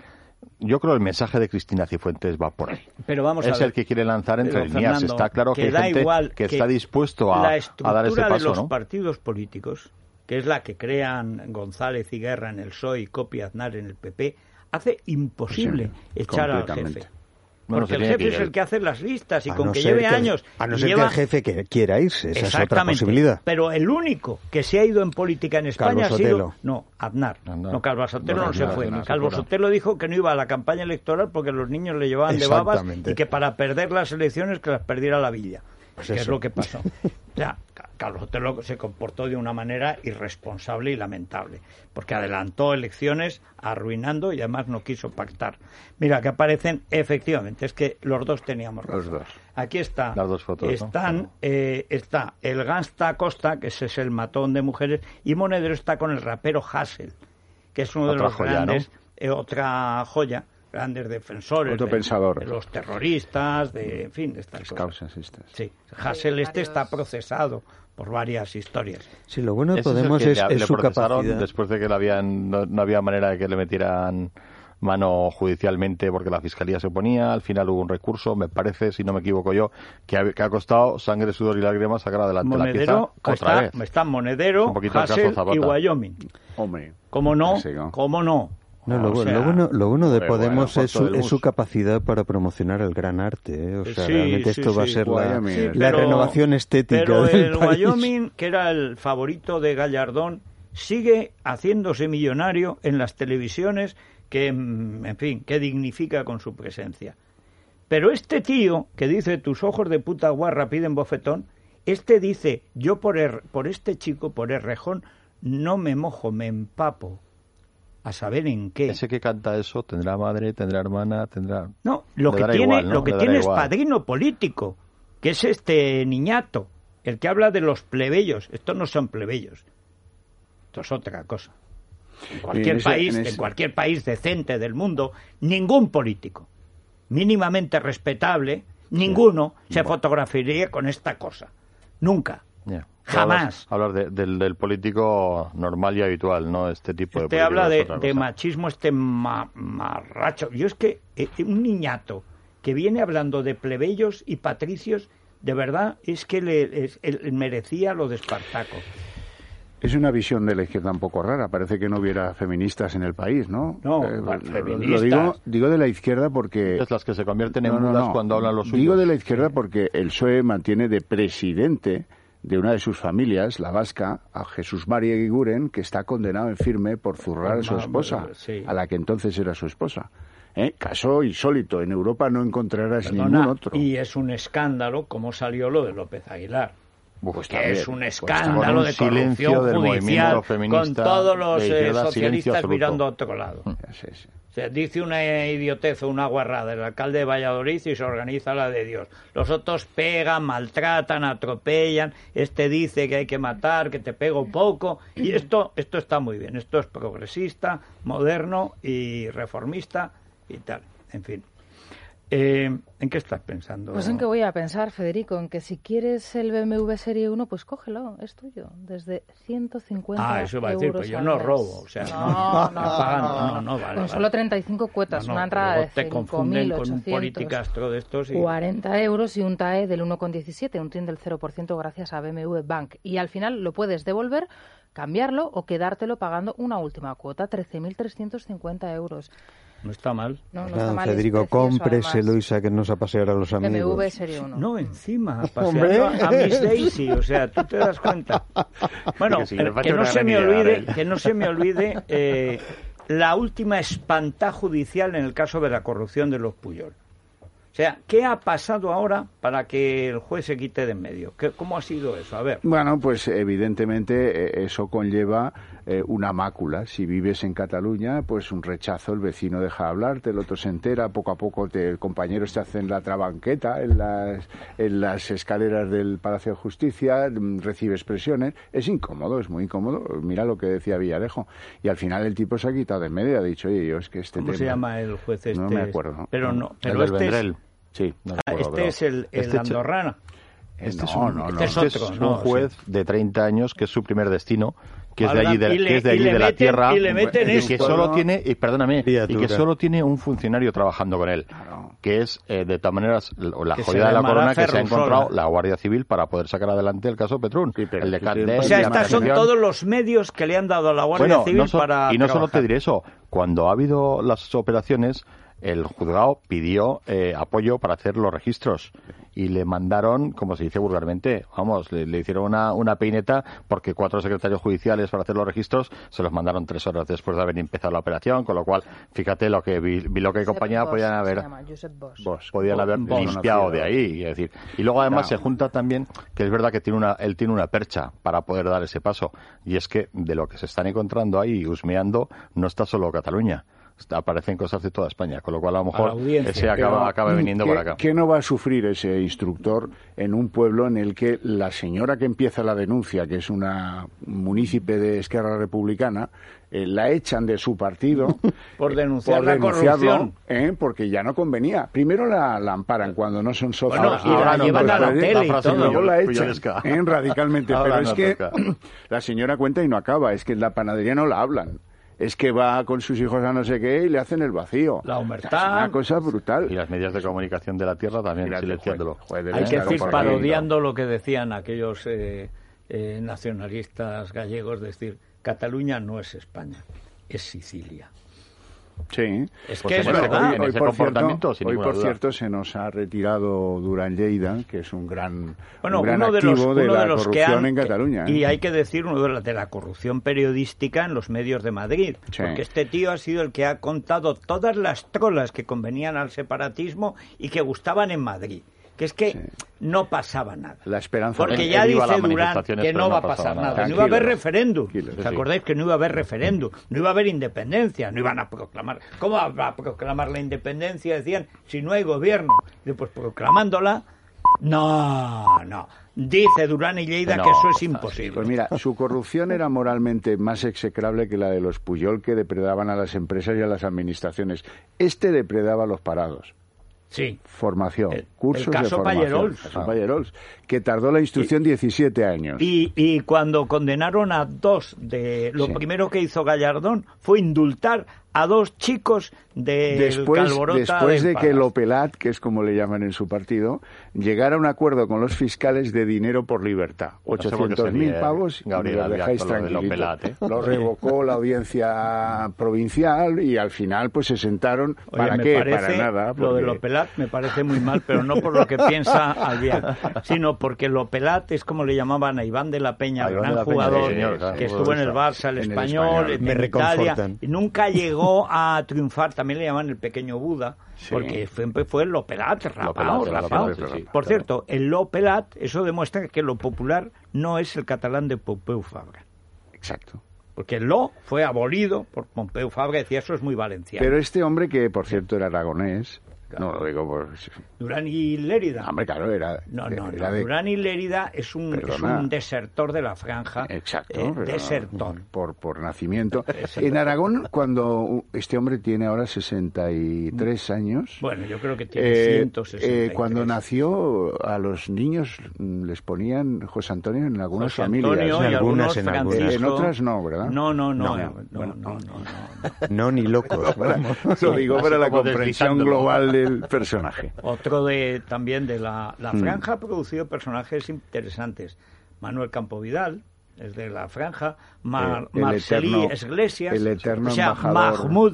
Yo creo que el mensaje de Cristina Cifuentes va por ahí. Pero vamos es el que quiere lanzar entre líneas. Fernando, está claro que hay gente que está dispuesto a dar ese paso. La estructura de los partidos políticos, que es la que crean González y Guerra en el PSOE y Copi Aznar en el PP, hace imposible echar al jefe. Porque el jefe es el que hace las listas y con que lleve años... A no ser que el jefe quiera irse, esa es otra posibilidad. Pero el único que se ha ido en política en España ha sido... No, Aznar. No, Calvo Sotelo no se fue. Calvo Sotelo dijo que no iba a la campaña electoral porque los niños le llevaban de babas y que para perder las elecciones que las perdiera la villa. Que es lo que pasó. O sea, Carlos Sotelo se comportó de una manera irresponsable y lamentable, porque adelantó elecciones arruinando y además no quiso pactar. Mira, que aparecen, efectivamente, es que los dos teníamos razón. Los dos. Aquí está. Las dos fotos, Está el Gangsta Costa, que ese es el matón de mujeres, y Monedero está con el rapero Hassel, que es uno de los grandes, otra joya, grandes defensores de los terroristas, de estas causas estas. Sí, Hassel está procesado por varias historias. Sí, lo bueno de Podemos es su capacidad. Después de que no había manera de que le metieran mano judicialmente porque la fiscalía se oponía, al final hubo un recurso, me parece, si no me equivoco yo, que ha costado sangre, sudor y lágrimas sacar adelante la pieza otra vez. Están Monedero, Hassel y Wyoming. Hombre, ¿Cómo no? No, lo bueno de Podemos es su capacidad para promocionar el gran arte. O sea, realmente esto va a ser la renovación estética pero del el país. Wyoming, que era el favorito de Gallardón, sigue haciéndose millonario en las televisiones que, en fin, que dignifica con su presencia. Pero este tío que dice tus ojos de puta guarra piden bofetón, este dice yo por este chico, por Errejón, no me mojo, me empapo. A saber en qué. Ese que canta eso tendrá madre, tendrá hermana, tendrá... No, lo que tiene es padrino político, que es este niñato, el que habla de los plebeyos. Estos no son plebeyos, esto es otra cosa. En cualquier país decente del mundo, ningún político mínimamente respetable, ninguno se fotografiaría con esta cosa. Nunca. Yeah. Jamás. Hablar del político normal y habitual, ¿no? Este tipo de político. Habla de machismo, marracho. Yo es que un niñato que viene hablando de plebeyos y patricios, de verdad, es que él merecía lo de Espartaco. Es una visión de la izquierda un poco rara. Parece que no hubiera feministas en el país, ¿no? No, feministas. Lo digo de la izquierda porque... Es las que se convierten en mudas cuando hablan los suyos. Digo de la izquierda porque el PSOE mantiene de presidente de una de sus familias, la vasca, a Jesús María Eguiguren, que está condenado en firme por zurrar a su esposa, a la que entonces era su esposa. Caso insólito. En Europa no encontrarás ningún otro. Y es un escándalo cómo salió lo de López Aguilar. Pues que es un escándalo de corrupción judicial con todos los socialistas mirando a otro lado. Sí. O sea, dice una idiotez o una guarrada el alcalde de Valladolid y se organiza la de Dios. Los otros pegan, maltratan, atropellan. Este dice que hay que matar, que te pego poco. Y esto está muy bien. Esto es progresista, moderno y reformista y tal. En fin. ¿En qué estás pensando? Pues en que voy a pensar, Federico, en que si quieres el BMW Serie 1, pues cógelo, es tuyo, desde 150 eso va a decir, euros pero yo no robo, o sea, no vale. Con solo 35 cuotas, una entrada de 5.800, te confunden con un politicastro de estos y... 40 euros y un TAE del 1,17, un TIN del 0% gracias a BMW Bank. Y al final lo puedes devolver, cambiarlo o quedártelo pagando una última cuota, 13.350 euros. No está mal. No está mal. Federico, cómpreselo y sáquenos a pasear a los amigos. BMW Serie 1. No, encima, paseando a Miss Daisy, o sea, tú te das cuenta. Bueno, que no se me olvide la última espantá judicial en el caso de la corrupción de los Pujol. O sea, ¿qué ha pasado ahora para que el juez se quite de en medio? ¿Cómo ha sido eso? A ver. Bueno, pues evidentemente eso conlleva una mácula. Si vives en Cataluña, pues un rechazo, el vecino deja de hablarte, el otro se entera, poco a poco compañeros te hacen la trabanqueta en las escaleras del Palacio de Justicia, recibes presiones. Es incómodo, es muy incómodo. Mira lo que decía Villarejo. Y al final el tipo se ha quitado de en medio y ha dicho, oye, yo es que este ¿Cómo tema... se llama el juez este? No me acuerdo. Pero no, pero este Sí, no este es el andorrano. Este es un juez de 30 años que es su primer destino, que es de allí de la tierra, y que solo tiene, que solo tiene un funcionario trabajando con él, que es de todas maneras la joya de la corona que se ha encontrado la Guardia Civil para poder sacar adelante el caso Petrún. El de Candel, o sea, estos son todos los medios que le han dado a la Guardia Civil para y no solo te diré eso, cuando ha habido las operaciones, el juzgado pidió apoyo para hacer los registros y le mandaron, como se dice vulgarmente, le hicieron una peineta porque 4 secretarios judiciales para hacer los registros se los mandaron 3 horas después de haber empezado la operación, con lo cual, fíjate lo que compañía podían haber limpiado de ahí. Es decir, y luego además se junta también que es verdad que él tiene una percha para poder dar ese paso, y es que de lo que se están encontrando ahí husmeando no está solo Cataluña. Aparecen cosas de toda España, con lo cual a lo mejor ese acaba viniendo por acá. ¿Qué no va a sufrir ese instructor en un pueblo en el que la señora que empieza la denuncia, que es una munícipe de Esquerra Republicana, la echan de su partido por denunciar la corrupción, porque ya no convenía? Primero la amparan cuando no son socios, ahora la llevan a la tele y todo. Luego la echan radicalmente, pero es que la señora cuenta y no acaba, es que en la panadería no la hablan. Es que va con sus hijos a no sé qué y le hacen el vacío. La humertad. Es una cosa brutal. Y las medios de comunicación de la tierra también, silenciándolo. Hay que decir, parodiando lo que decían aquellos nacionalistas gallegos, decir, Cataluña no es España, es Sicilia. Sí. Es que hoy por cierto se nos ha retirado Durán Lleida, que es un gran uno activo de la corrupción en Cataluña. Y hay que decir uno de la corrupción periodística en los medios de Madrid. Sí. Porque este tío ha sido el que ha contado todas las trolas que convenían al separatismo y que gustaban en Madrid. Que es que no pasaba nada. La esperanza. Porque ya dice Durán que no va a pasar nada. No iba a haber referéndum. ¿Os acordáis que no iba a haber referéndum? No iba a haber independencia. No iban a proclamar. ¿Cómo va a proclamar la independencia? Decían, si no hay gobierno. Y pues proclamándola. No. Dice Durán y Lleida que eso es imposible. Pues mira, su corrupción era moralmente más execrable que la de los Pujol, que depredaban a las empresas y a las administraciones. Este depredaba a los parados. Sí. Formación, cursos el caso de formación. Pallerols, que tardó la instrucción 17 años. Y cuando condenaron a dos lo primero que hizo Gallardón fue indultar a dos chicos del Calborota. Después de que Lopelat, que es como le llaman en su partido, llegara a un acuerdo con los fiscales de dinero por libertad. 800.000 pavos y los dejáis tranquilitos. Lo revocó la audiencia provincial y al final pues se sentaron. ¿Para qué? Para nada. Porque... Lo de Lopelat me parece muy mal, pero no por lo que piensa Albiac, sino porque Lopelat es como le llamaban a Iván de la Peña, gran jugador que estuvo en el Barça, el Español, en Italia, y nunca llegó a triunfar. También le llaman el pequeño Buda, porque fue el Lopelat rapao. Por cierto, el Lopelat, eso demuestra que lo popular no es el catalán de Pompeu Fabra. Exacto. Porque el lo fue abolido por Pompeu Fabra, decía, eso es muy valenciano. Pero este hombre, que por cierto era aragonés, no lo digo por... Durán y Lérida. Hombre, claro, era... No. Durán y Lérida es un desertor de la franja. Exacto. Desertor. Por nacimiento. En Aragón, cuando este hombre tiene ahora 63 años... Bueno, yo creo que tiene 163. Cuando nació, a los niños les ponían José Antonio en algunas familias. Antonio y algunos Francisco. En otras no, ¿verdad? No, ni locos. Lo digo para la comprensión global del personaje. Otro también de la franja ha producido personajes interesantes. Manuel Campovidal es de la franja, Marcelí Iglesias, el eterno embajador. Mahmoud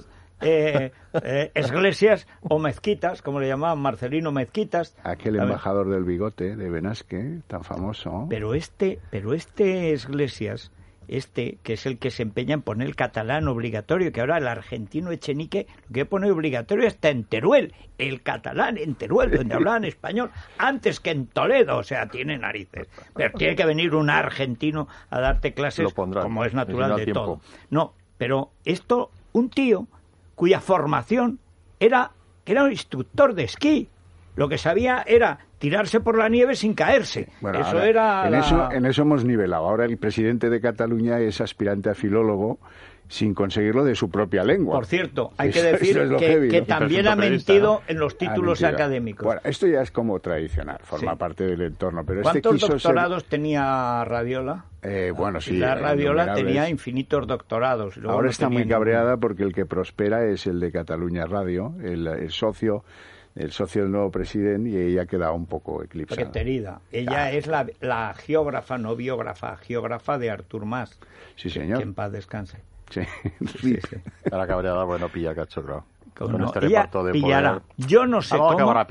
Iglesias o Mezquitas, como le llamaban, Marcelino Mezquitas. Aquel embajador del bigote de Benasque, tan famoso. Pero este Iglesias, que es el que se empeña en poner el catalán obligatorio, que ahora el argentino Echenique lo que pone obligatorio está en Teruel, el catalán en Teruel, donde hablaban español, antes que en Toledo, o sea, tiene narices. Pero tiene que venir un argentino a darte clases, como es natural de todo. No, pero un tío cuya formación era un instructor de esquí. Lo que sabía era tirarse por la nieve sin caerse. Bueno, en eso hemos nivelado. Ahora el presidente de Cataluña es aspirante a filólogo sin conseguirlo de su propia lengua. Por cierto, hay que decir que también ha mentido en los títulos académicos. Bueno, esto ya es como tradicional, forma parte del entorno. Pero ¿cuántos doctorados tenía Radiola? Bueno, sí. La Radiola tenía infinitos doctorados. Ahora está muy cabreada porque el que prospera es el de Cataluña Radio, el socio del nuevo presidente, y ella queda un poco eclipsada. Preterida. Ella es la geógrafa, no biógrafa, geógrafa de Artur Mas. Sí, señor. Que en paz descanse. Sí. La cabreada, bueno, pilla cacho, claro. Con este reparto de pillará. Poder. Yo no sé cómo,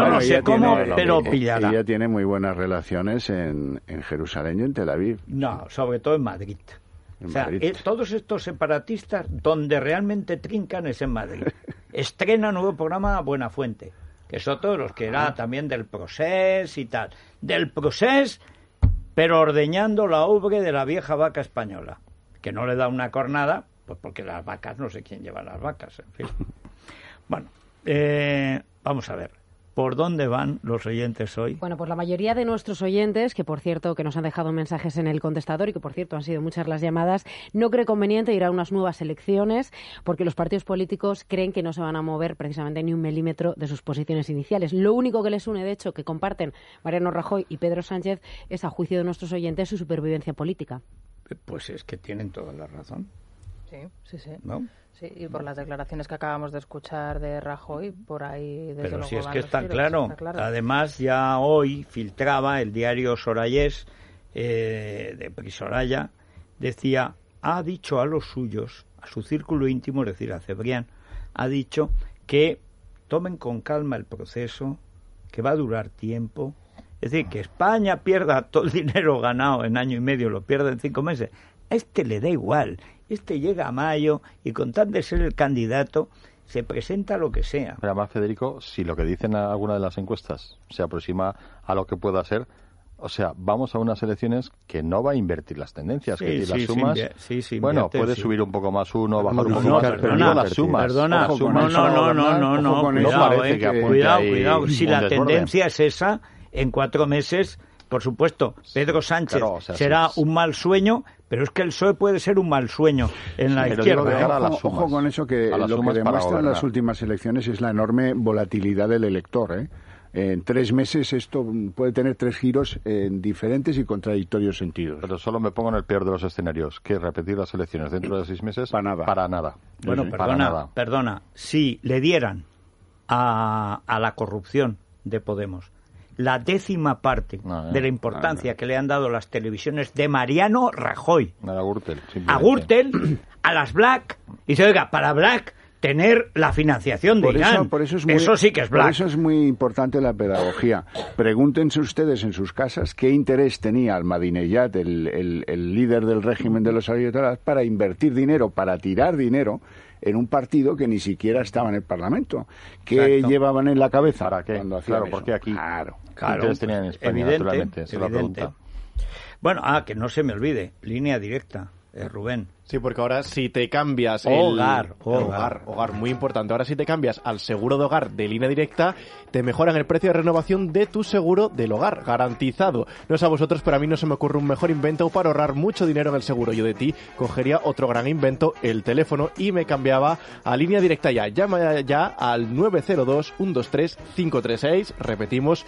pero pillará. Ella tiene muy buenas relaciones en Jerusalén y en Tel Aviv. No, sobre todo en Madrid. Todos estos separatistas, donde realmente trincan es en Madrid. Estrena nuevo programa Buenafuente, que son todos los que era también del Procés y tal. Del Procés, pero ordeñando la ubre de la vieja vaca española, que no le da una cornada, pues porque las vacas, no sé quién lleva las vacas, en fin. Bueno, vamos a ver. ¿Por dónde van los oyentes hoy? Bueno, pues la mayoría de nuestros oyentes, que por cierto que nos han dejado mensajes en el contestador y que por cierto han sido muchas las llamadas, no cree conveniente ir a unas nuevas elecciones porque los partidos políticos creen que no se van a mover precisamente ni un milímetro de sus posiciones iniciales. Lo único que les une, de hecho, que comparten Mariano Rajoy y Pedro Sánchez es, a juicio de nuestros oyentes, su supervivencia política. Pues es que tienen toda la razón. Sí. ¿No? Sí, y por las declaraciones que acabamos de escuchar de Rajoy, por ahí... Desde Pero si es que está claro. Además, ya hoy filtraba el diario Sorayés, de Prisoraya, decía, ha dicho a los suyos, a su círculo íntimo, es decir, a Cebrián, ha dicho que tomen con calma el proceso, que va a durar tiempo. Es decir, que España pierda todo el dinero ganado en año y medio, lo pierda en 5 meses. A este le da igual. Este llega a mayo y con tal de ser el candidato se presenta lo que sea. Pero además, Federico, si lo que dicen alguna de las encuestas se aproxima a lo que pueda ser, o sea, vamos a unas elecciones que no va a invertir las tendencias, que las sumas, bueno, puede subir un poco más uno, bajar un poco más, pero no las sumas. Perdona, cuidado, si la tendencia es esa, en 4 meses, por supuesto, Pedro Sánchez será un mal sueño, pero es que el PSOE puede ser un mal sueño en la izquierda. Ojo con eso, que lo que demuestran las últimas elecciones es la enorme volatilidad del elector, En 3 meses esto puede tener 3 giros en diferentes y contradictorios sentidos. Pero solo me pongo en el peor de los escenarios, que repetir las elecciones dentro de 6 meses para nada. Bueno, perdona, si le dieran a la corrupción de Podemos la 10ª parte de la importancia que le han dado las televisiones de Mariano Rajoy a Gürtel, a las Black, y se oiga, para Black tener la financiación de Irán. Eso sí que es Black. Por eso es muy importante la pedagogía. Pregúntense ustedes en sus casas qué interés tenía Ahmadinejad, el líder del régimen de los ayatollahs, para invertir dinero, para tirar dinero en un partido que ni siquiera estaba en el Parlamento. ¿Qué llevaban en la cabeza? ¿Para qué? Claro, porque aquí claro, interés tenían en España, naturalmente. Esa es la pregunta. Bueno, que no se me olvide, línea directa, Rubén. Sí, porque ahora si te cambias hogar, muy importante. Ahora si te cambias al seguro de hogar de Línea Directa, te mejoran el precio de renovación de tu seguro del hogar, garantizado. No sé a vosotros, pero a mí no se me ocurre un mejor invento para ahorrar mucho dinero en el seguro. Yo de ti cogería otro gran invento, el teléfono, y me cambiaba a Línea Directa ya. Llama ya al 902-123-536. Repetimos,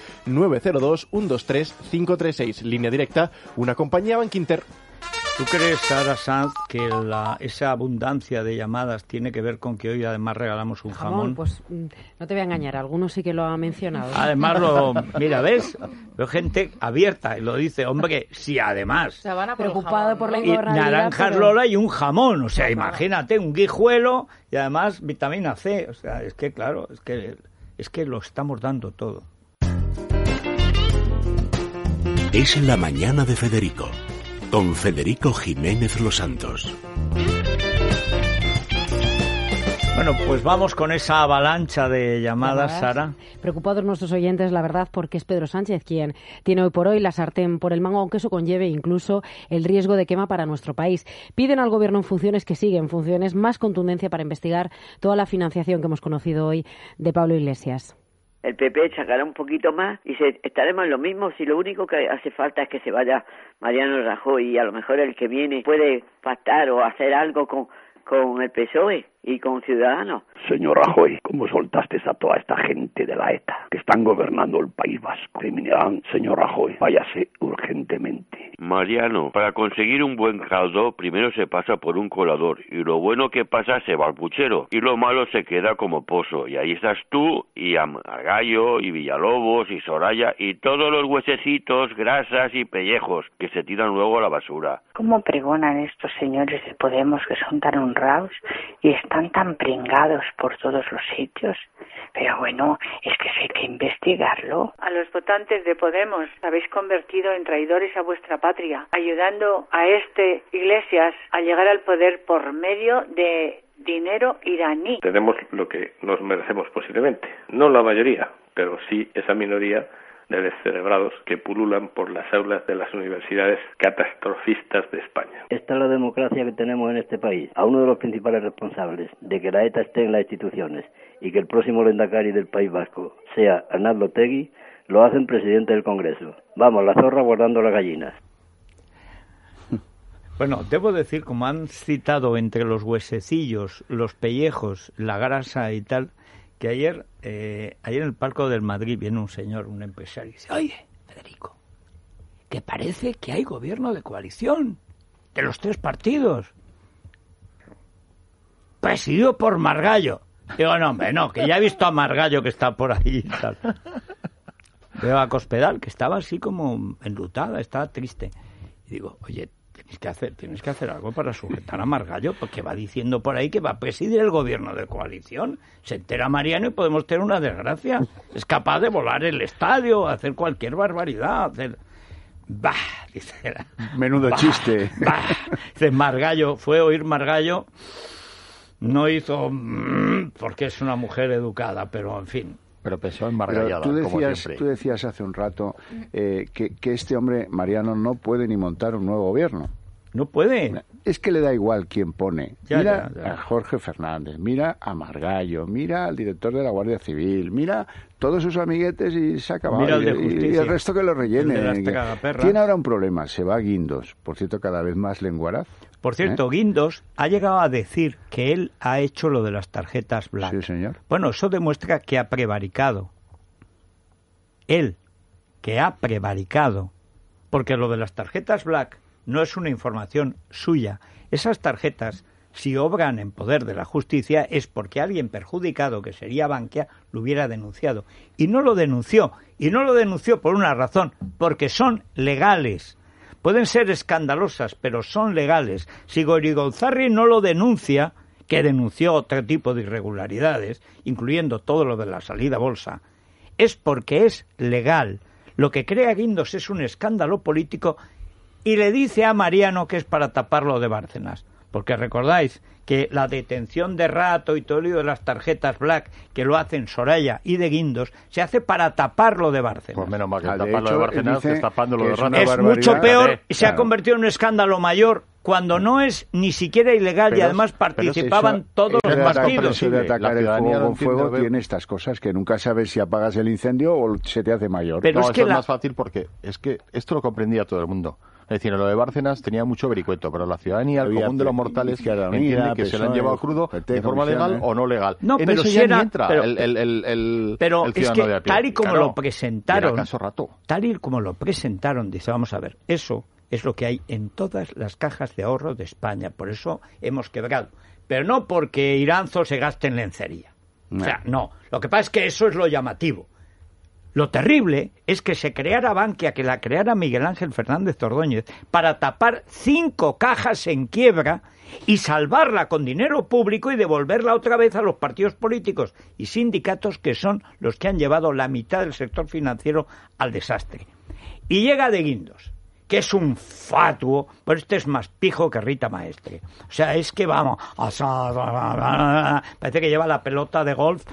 902-123-536. Línea Directa, una compañía Bankinter. ¿Tú crees, Sara Sanz, que esa abundancia de llamadas tiene que ver con que hoy además regalamos un jamón? Pues no te voy a engañar, algunos sí que lo ha mencionado. Además, mira, ¿ves? Veo gente abierta y lo dice, hombre, sí, además. Se van a preocupado por la ingobernabilidad. Naranjas Lola y un jamón, o sea, imagínate, un guijuelo y además vitamina C. O sea, es que claro, es que lo estamos dando todo. Es la mañana de Federico. Con Federico Jiménez Los Santos. Bueno, pues vamos con esa avalancha de llamadas, Sara. Preocupados nuestros oyentes, la verdad, porque es Pedro Sánchez quien tiene hoy por hoy la sartén por el mango, aunque eso conlleve incluso el riesgo de quema para nuestro país. Piden al Gobierno en funciones, que sigue en funciones, más contundencia para investigar toda la financiación que hemos conocido hoy de Pablo Iglesias. El PP sacará un poquito más y estaremos en lo mismo, si lo único que hace falta es que se vaya Mariano Rajoy y a lo mejor el que viene puede pactar o hacer algo con el PSOE y con Ciudadanos. Señor Rajoy, ¿cómo soltaste a toda esta gente de la ETA que están gobernando el País Vasco? Criminal, señor Rajoy, váyase urgentemente. Mariano, para conseguir un buen caldo, primero se pasa por un colador, y lo bueno que pasa se va al puchero, y lo malo se queda como pozo, y ahí estás tú, y Argallo, y Villalobos, y Soraya, y todos los huesecitos, grasas y pellejos, que se tiran luego a la basura. ¿Cómo pregonan estos señores de Podemos que son tan honrados y están tan pringados por todos los sitios? Pero bueno, es que hay que investigarlo. A los votantes de Podemos habéis convertido en traidores a vuestra patria, ayudando a Iglesias a llegar al poder por medio de dinero iraní. Tenemos lo que nos merecemos posiblemente, no la mayoría, pero sí esa minoría de descerebrados que pululan por las aulas de las universidades catastrofistas de España. Esta es la democracia que tenemos en este país. A uno de los principales responsables de que la ETA esté en las instituciones y que el próximo lehendakari del País Vasco sea Arnaldo Otegi, lo hacen presidente del Congreso. Vamos, la zorra guardando las gallinas. Bueno, debo decir, como han citado entre los huesecillos, los pellejos, la grasa y tal, que ayer en el Palco del Madrid viene un señor, un empresario, y dice: oye, Federico, que parece que hay gobierno de coalición de los 3 partidos, presidido por Margallo. Digo, no, hombre, no, que ya he visto a Margallo que está por ahí y tal. Veo a Cospedal, que estaba así como enlutada, estaba triste. Y digo, oye, Tienes que hacer algo para sujetar a Margallo, porque va diciendo por ahí que va a presidir el gobierno de coalición. Se entera Mariano y podemos tener una desgracia. Es capaz de volar el estadio, hacer cualquier barbaridad, Bah, dice, menudo chiste. Dice Margallo, fue oír Margallo, no hizo porque es una mujer educada, pero en fin. Pero pensó en Margallada, como siempre. Tú decías hace un rato que este hombre, Mariano, no puede ni montar un nuevo gobierno. No puede. Es que le da igual quién pone. Mira a Jorge Fernández, mira a Margallo, mira al director de la Guardia Civil, mira todos sus amiguetes y se acaba. Mira el de Justicia. Y el resto que lo rellene. Tiene Tiene ahora un problema, se va a Guindos, por cierto, cada vez más lenguaraz. Por cierto, Guindos ha llegado a decir que él ha hecho lo de las tarjetas Black. Sí, señor. Bueno, eso demuestra que ha prevaricado. Él, que ha prevaricado. Porque lo de las tarjetas Black no es una información suya. Esas tarjetas, si obran en poder de la justicia, es porque alguien perjudicado, que sería Bankia, lo hubiera denunciado. Y no lo denunció. Y no lo denunció por una razón, porque son legales. Pueden ser escandalosas, pero son legales. Si Goirigoizarri no lo denuncia, que denunció otro tipo de irregularidades, incluyendo todo lo de la salida a bolsa, es porque es legal. Lo que crea Guindos es un escándalo político y le dice a Mariano que es para taparlo de Bárcenas. Porque recordáis que la detención de Rato y todo el lío de las tarjetas Black, que lo hacen Soraya y de Guindos, se hace para taparlo de Bárcenas. Pues menos mal que taparlo de Bárcenas que tapándolo de Rato. Es mucho peor y se ha convertido en un escándalo mayor cuando no es ni siquiera ilegal y además participaban todos los partidos. Eso de atacar el fuego con fuego tiene estas cosas que nunca sabes si apagas el incendio o se te hace mayor. Pero es que es más fácil porque es que esto lo comprendía todo el mundo. Es decir, lo de Bárcenas tenía mucho vericueto, pero la ciudadanía, el común de los mortales, entiende que se lo han llevado crudo de forma legal o no legal. No, en pero eso si ya era, ni entra pero, el es que tal y como lo presentaron, Rato. Tal y como lo presentaron, dice, vamos a ver, eso es lo que hay en todas las cajas de ahorro de España, por eso hemos quebrado. Pero no porque Iranzo se gaste en lencería. O sea, no. Lo que pasa es que eso es lo llamativo. Lo terrible es que se creara Bankia, que la creara Miguel Ángel Fernández Ordóñez, para tapar 5 cajas en quiebra y salvarla con dinero público y devolverla otra vez a los partidos políticos y sindicatos, que son los que han llevado la mitad del sector financiero al desastre. Y llega de Guindos, que es un fatuo, pero este es más pijo que Rita Maestre. O sea, es que vamos, parece que lleva la pelota de golf,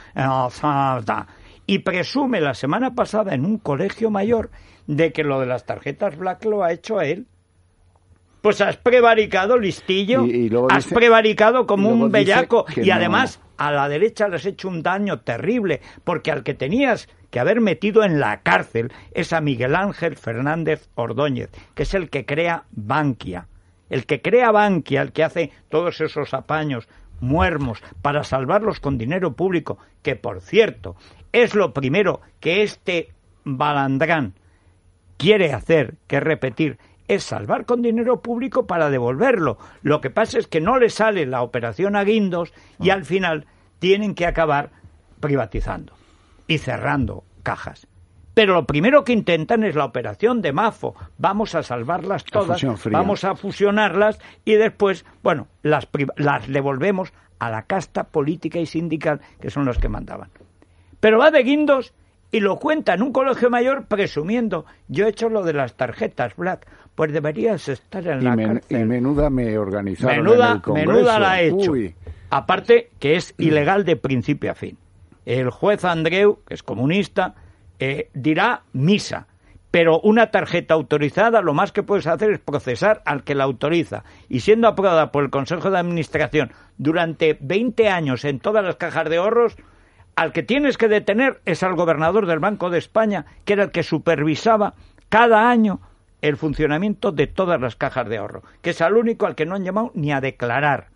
y presume la semana pasada en un colegio mayor de que lo de las tarjetas Black lo ha hecho a él. Pues has prevaricado, listillo, has prevaricado como un bellaco y además a la derecha le has hecho un daño terrible, porque al que tenías que haber metido en la cárcel es a Miguel Ángel Fernández Ordóñez, que es el que crea Bankia. El que crea Bankia, el que hace todos esos apaños muermos para salvarlos con dinero público, que por cierto es lo primero que este balandrán quiere hacer, que es repetir, es salvar con dinero público para devolverlo. Lo que pasa es que no le sale la operación a Guindos y al final tienen que acabar privatizando y cerrando cajas. Pero lo primero que intentan es la operación de Mafo. Vamos a salvarlas todas, vamos a fusionarlas y después, bueno, las devolvemos a la casta política y sindical, que son los que mandaban. Pero va de Guindos y lo cuenta en un colegio mayor presumiendo, yo he hecho lo de las tarjetas Black. Pues deberías estar en la cárcel. Y menuda me organizaron en el Congreso. Menuda la ha hecho. Aparte que es ilegal de principio a fin. El juez Andreu, que es comunista, dirá misa. Pero una tarjeta autorizada, lo más que puedes hacer es procesar al que la autoriza. Y siendo aprobada por el Consejo de Administración durante 20 años en todas las cajas de ahorros, al que tienes que detener es al gobernador del Banco de España, que era el que supervisaba cada año el funcionamiento de todas las cajas de ahorro, que es al único al que no han llamado ni a declarar.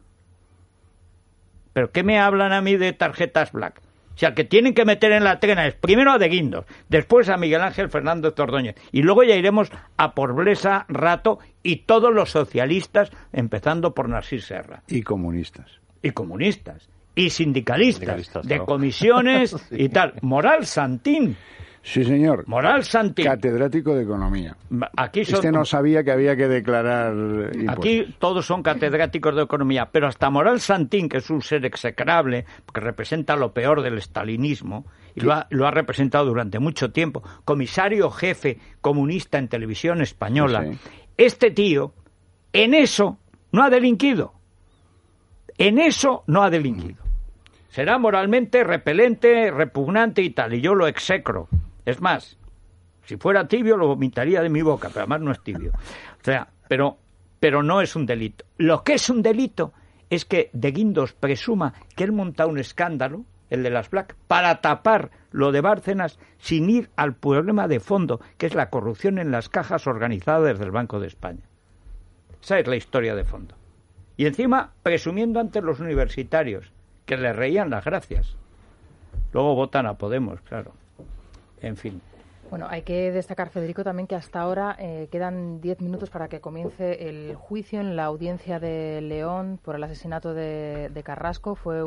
¿Pero qué me hablan a mí de tarjetas Black? O sea, al que tienen que meter en la trena es primero a de Guindos, después a Miguel Ángel Fernández Ordóñez, y luego ya iremos a por Blesa, Rato y todos los socialistas, empezando por Narcís Serra. Y comunistas. Y sindicalistas de comisiones y tal. Moral Santín. Sí, señor. Moral Santín. Catedrático de Economía. Aquí son... no sabía que había que declarar impuestos. Aquí todos son catedráticos de Economía, pero hasta Moral Santín, que es un ser execrable, que representa lo peor del estalinismo, y lo ha representado durante mucho tiempo, comisario jefe comunista en Televisión Española, sí. Este tío, en eso, no ha delinquido. En eso no ha delinquido. Será moralmente repelente, repugnante y tal, y yo lo execro. Es más, si fuera tibio lo vomitaría de mi boca, pero además no es tibio. O sea, pero no es un delito. Lo que es un delito es que De Guindos presuma que él monta un escándalo, el de las Black, para tapar lo de Bárcenas sin ir al problema de fondo, que es la corrupción en las cajas organizadas desde el Banco de España. Esa es la historia de fondo. Y encima presumiendo ante los universitarios, que le reían las gracias. Luego votan a Podemos, claro. En fin. Bueno, hay que destacar, Federico, también que hasta ahora quedan 10 minutos para que comience el juicio en la audiencia de León por el asesinato de Carrasco. Fue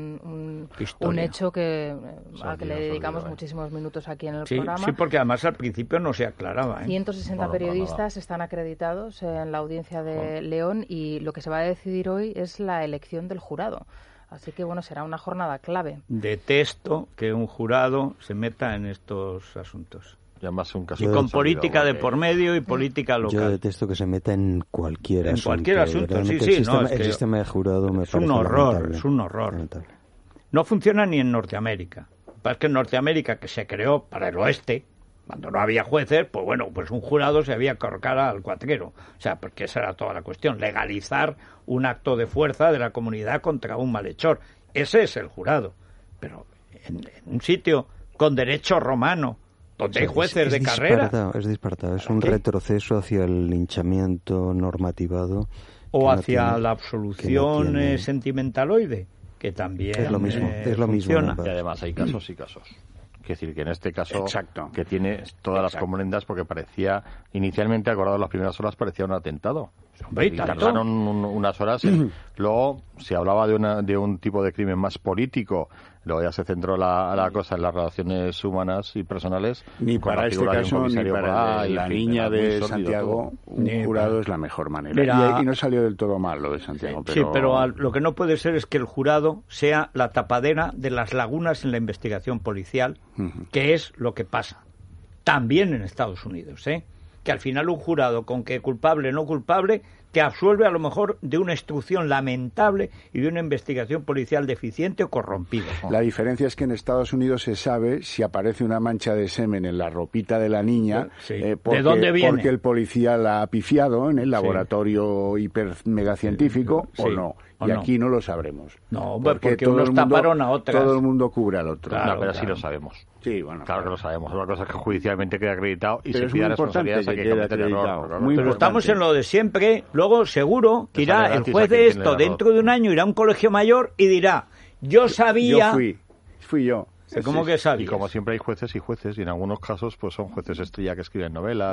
un hecho que al que le dedicamos muchísimos minutos aquí en el programa. Sí, porque además al principio no se aclaraba. 160 periodistas están acreditados en la audiencia de León y lo que se va a decidir hoy es la elección del jurado. Así que, bueno, será una jornada clave. Detesto que un jurado se meta en estos asuntos. Un caso y con política de por medio y política local. Yo detesto que se meta en cualquier asunto. En cualquier asunto, sí. El sistema de jurado me parece lamentable. Es un horror. Lamentable. No funciona ni en Norteamérica. Es que en Norteamérica, que se creó para el oeste, cuando no había jueces, pues bueno, pues un jurado se había que ahorcar al cuatrero. O sea, porque esa era toda la cuestión, legalizar un acto de fuerza de la comunidad contra un malhechor. Ese es el jurado. Pero en un sitio con derecho romano, donde hay jueces de carrera... Es disparatado, es un retroceso hacia el linchamiento normativado. O hacia la absolución sentimentaloide, que también es lo mismo, funciona. Y además hay casos y casos. Es decir, que en este caso, que tiene todas las componendas, porque parecía, inicialmente, acordado en las primeras horas, parecía un atentado. Y tardaron unas horas. Luego se hablaba de un tipo de crimen más político. Luego ya se centró la cosa en las relaciones humanas y personales. Ni para este caso, ni para la niña de Santiago, un jurado es la mejor manera. Y no salió del todo mal lo de Santiago. Sí, pero lo que no puede ser es que el jurado sea la tapadera de las lagunas en la investigación policial, que es lo que pasa. También en Estados Unidos, que al final un jurado, con que culpable o no culpable, te absuelve a lo mejor de una instrucción lamentable y de una investigación policial deficiente o corrompida. La diferencia es que en Estados Unidos se sabe si aparece una mancha de semen en la ropita de la niña, ¿de dónde viene? Porque el policía la ha pifiado en el laboratorio hiper megacientífico o no. Y aquí no lo sabremos. No, porque unos taparon a otras. Todo el mundo cubre al otro. Claro, pero sí lo sabemos. Sí, bueno. Claro que lo sabemos. Una cosa es que judicialmente quede acreditado y pero se pida responsabilidades a que comete el error. Pero estamos en lo de siempre. Luego, seguro que irá el juez de esto, dentro de un año, irá a un colegio mayor y dirá, yo sabía... Fui yo. ¿Cómo que sabía? Y como siempre hay jueces y jueces, y en algunos casos pues son jueces estrella que escriben novelas.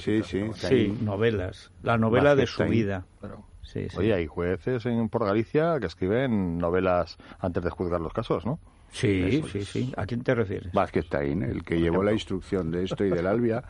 Sí, novelas. La novela de su vida. Pero... Oye, hay jueces por Galicia que escriben novelas antes de juzgar los casos, ¿no? Sí. ¿A quién te refieres? Vázquez Taín, el que llevó la instrucción de esto y del Albia,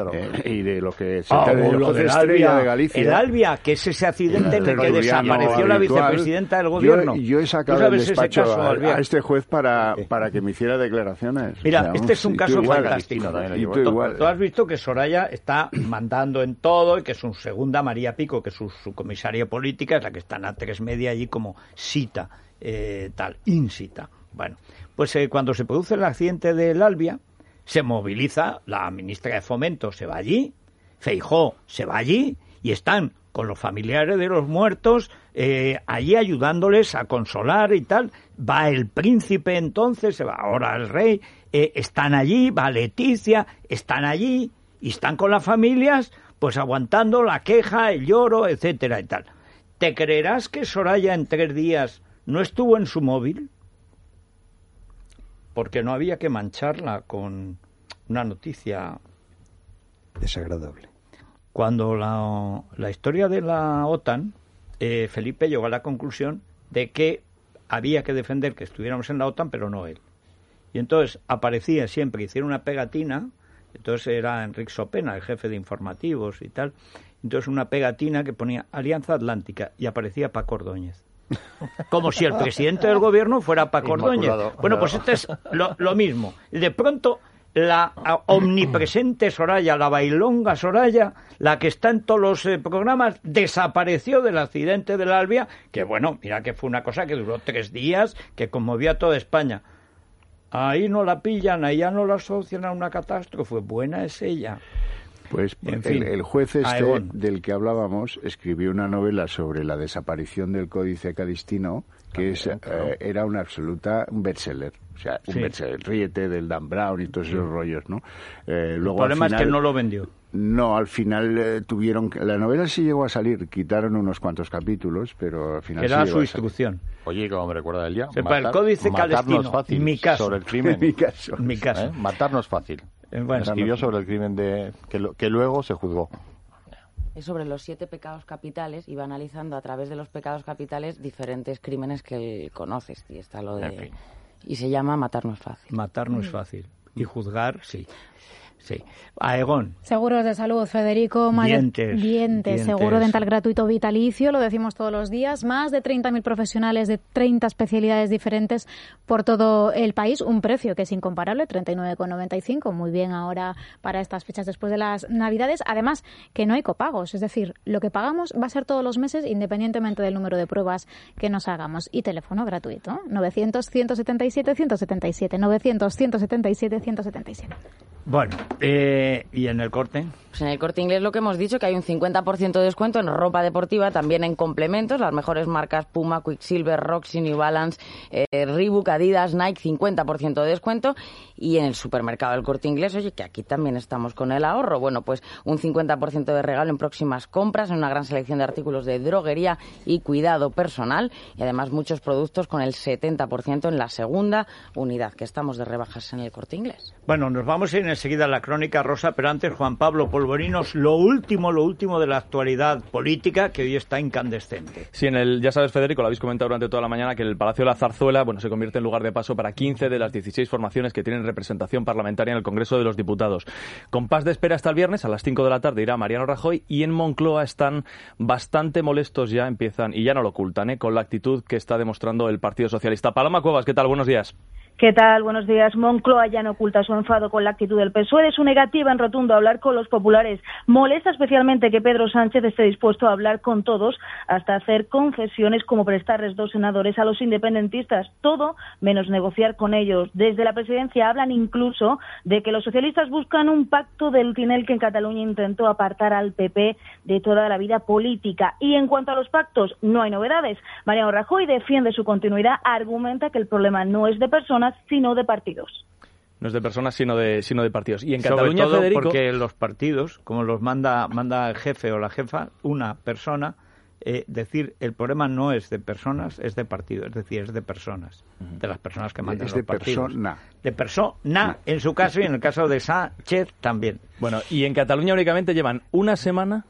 y de lo que se de lo del Albia de Galicia. El Albia, que es ese accidente en el que desapareció la vicepresidenta del gobierno. Yo he sacado del despacho a este juez para que me hiciera declaraciones. Mira, este es un caso fantástico. Tú has visto que Soraya está mandando en todo y que su segunda, María Pico, que es su comisaria política, es la que está en A3 Media allí como cita, incita. Bueno, pues cuando se produce el accidente del Albia, se moviliza, la ministra de Fomento se va allí, Feijóo se va allí y están con los familiares de los muertos allí ayudándoles a consolar y tal. Va el príncipe entonces, se va ahora el rey, están allí, va Leticia, están allí y están con las familias pues aguantando la queja, el lloro, etcétera y tal. ¿Te creerás que Soraya en 3 días no estuvo en su móvil? Porque no había que mancharla con una noticia desagradable. Cuando la historia de la OTAN, Felipe llegó a la conclusión de que había que defender que estuviéramos en la OTAN, pero no él. Y entonces aparecía siempre, hicieron una pegatina, entonces era Enrique Sopena, el jefe de informativos y tal, entonces una pegatina que ponía Alianza Atlántica y aparecía Paco Ordóñez. Como si el presidente del gobierno fuera Paco Ordóñez. Bueno, pues este es lo mismo. De pronto, la omnipresente Soraya, la bailonga Soraya, la que está en todos los programas, desapareció del accidente del Albia, que bueno, mira que fue una cosa que duró 3 días, que conmovió a toda España. Ahí no la pillan, ahí ya no la asocian a una catástrofe, buena es ella. Pues en fin, el juez del que hablábamos escribió una novela sobre la desaparición del Códice Calistino, que era un bestseller. O sea, un bestseller, Ríete del Dan Brown y todos esos rollos, ¿no? Luego, el problema es que no lo vendió. No, al final la novela sí llegó a salir, quitaron unos cuantos capítulos, pero al final era su instrucción. Oye, ¿cómo me recuerda el día? El Códice Calistino, fácil, mi caso. Sobre el crimen. Mi caso. Matarnos fácil. Bueno, escribió sobre el crimen que luego se juzgó. Es sobre los 7 pecados capitales y va analizando a través de los pecados capitales diferentes crímenes que conoces. Y está lo de... Y se llama Matar no es fácil. Matar no es fácil. Y juzgar, sí. Sí. Aegón. Seguros de salud, Federico. Dientes. Seguro dental gratuito vitalicio, lo decimos todos los días. Más de 30.000 profesionales de 30 especialidades diferentes por todo el país. Un precio que es incomparable, 39,95. Muy bien ahora para estas fechas después de las Navidades. Además, que no hay copagos. Es decir, lo que pagamos va a ser todos los meses independientemente del número de pruebas que nos hagamos. Y teléfono gratuito. 900-177-177. 900-177-177. Bueno, ¿y en el Corte? Pues en el Corte Inglés lo que hemos dicho, que hay un 50% de descuento en ropa deportiva, también en complementos, las mejores marcas Puma, Quicksilver, Roxy, New Balance, Reebok, Adidas, Nike, 50% de descuento. Y en el supermercado del Corte Inglés, oye, que aquí también estamos con el ahorro, bueno, pues un 50% de regalo en próximas compras, en una gran selección de artículos de droguería y cuidado personal, y además muchos productos con el 70% en la segunda unidad, que estamos de rebajas en el Corte Inglés. Bueno, nos vamos a ir enseguida a la crónica rosa, pero antes Juan Pablo Polvorinos, lo último de la actualidad política, que hoy está incandescente. Sí, ya sabes, Federico, lo habéis comentado durante toda la mañana, que el Palacio de la Zarzuela, se convierte en lugar de paso para 15 de las 16 formaciones que tienen representación parlamentaria en el Congreso de los Diputados. Compás de espera hasta el viernes, a las 5 de la tarde irá Mariano Rajoy, y en Moncloa están bastante molestos ya, empiezan, y ya no lo ocultan, con la actitud que está demostrando el Partido Socialista. Paloma Cuevas, ¿qué tal? Buenos días. ¿Qué tal? Buenos días. Moncloa ya no oculta su enfado con la actitud del PSOE, de su negativa en rotundo a hablar con los populares. Molesta especialmente que Pedro Sánchez esté dispuesto a hablar con todos, hasta hacer concesiones como prestarles 2 senadores a los independentistas. Todo menos negociar con ellos. Desde la presidencia hablan incluso de que los socialistas buscan un pacto del Tinel, que en Cataluña intentó apartar al PP de toda la vida política. Y en cuanto a los pactos, no hay novedades. Mariano Rajoy defiende su continuidad, argumenta que el problema no es de personas, sino de partidos. No es de personas, sino de partidos. Y en Sobre Cataluña, todo, Federico, porque los partidos, como los manda el jefe o la jefa, una persona, decir el problema no es de personas, es de partidos, es decir, es de personas, de las personas que mandan los partidos. De persona, en su caso, y en el caso de Sánchez también. Bueno, y en Cataluña únicamente llevan una semana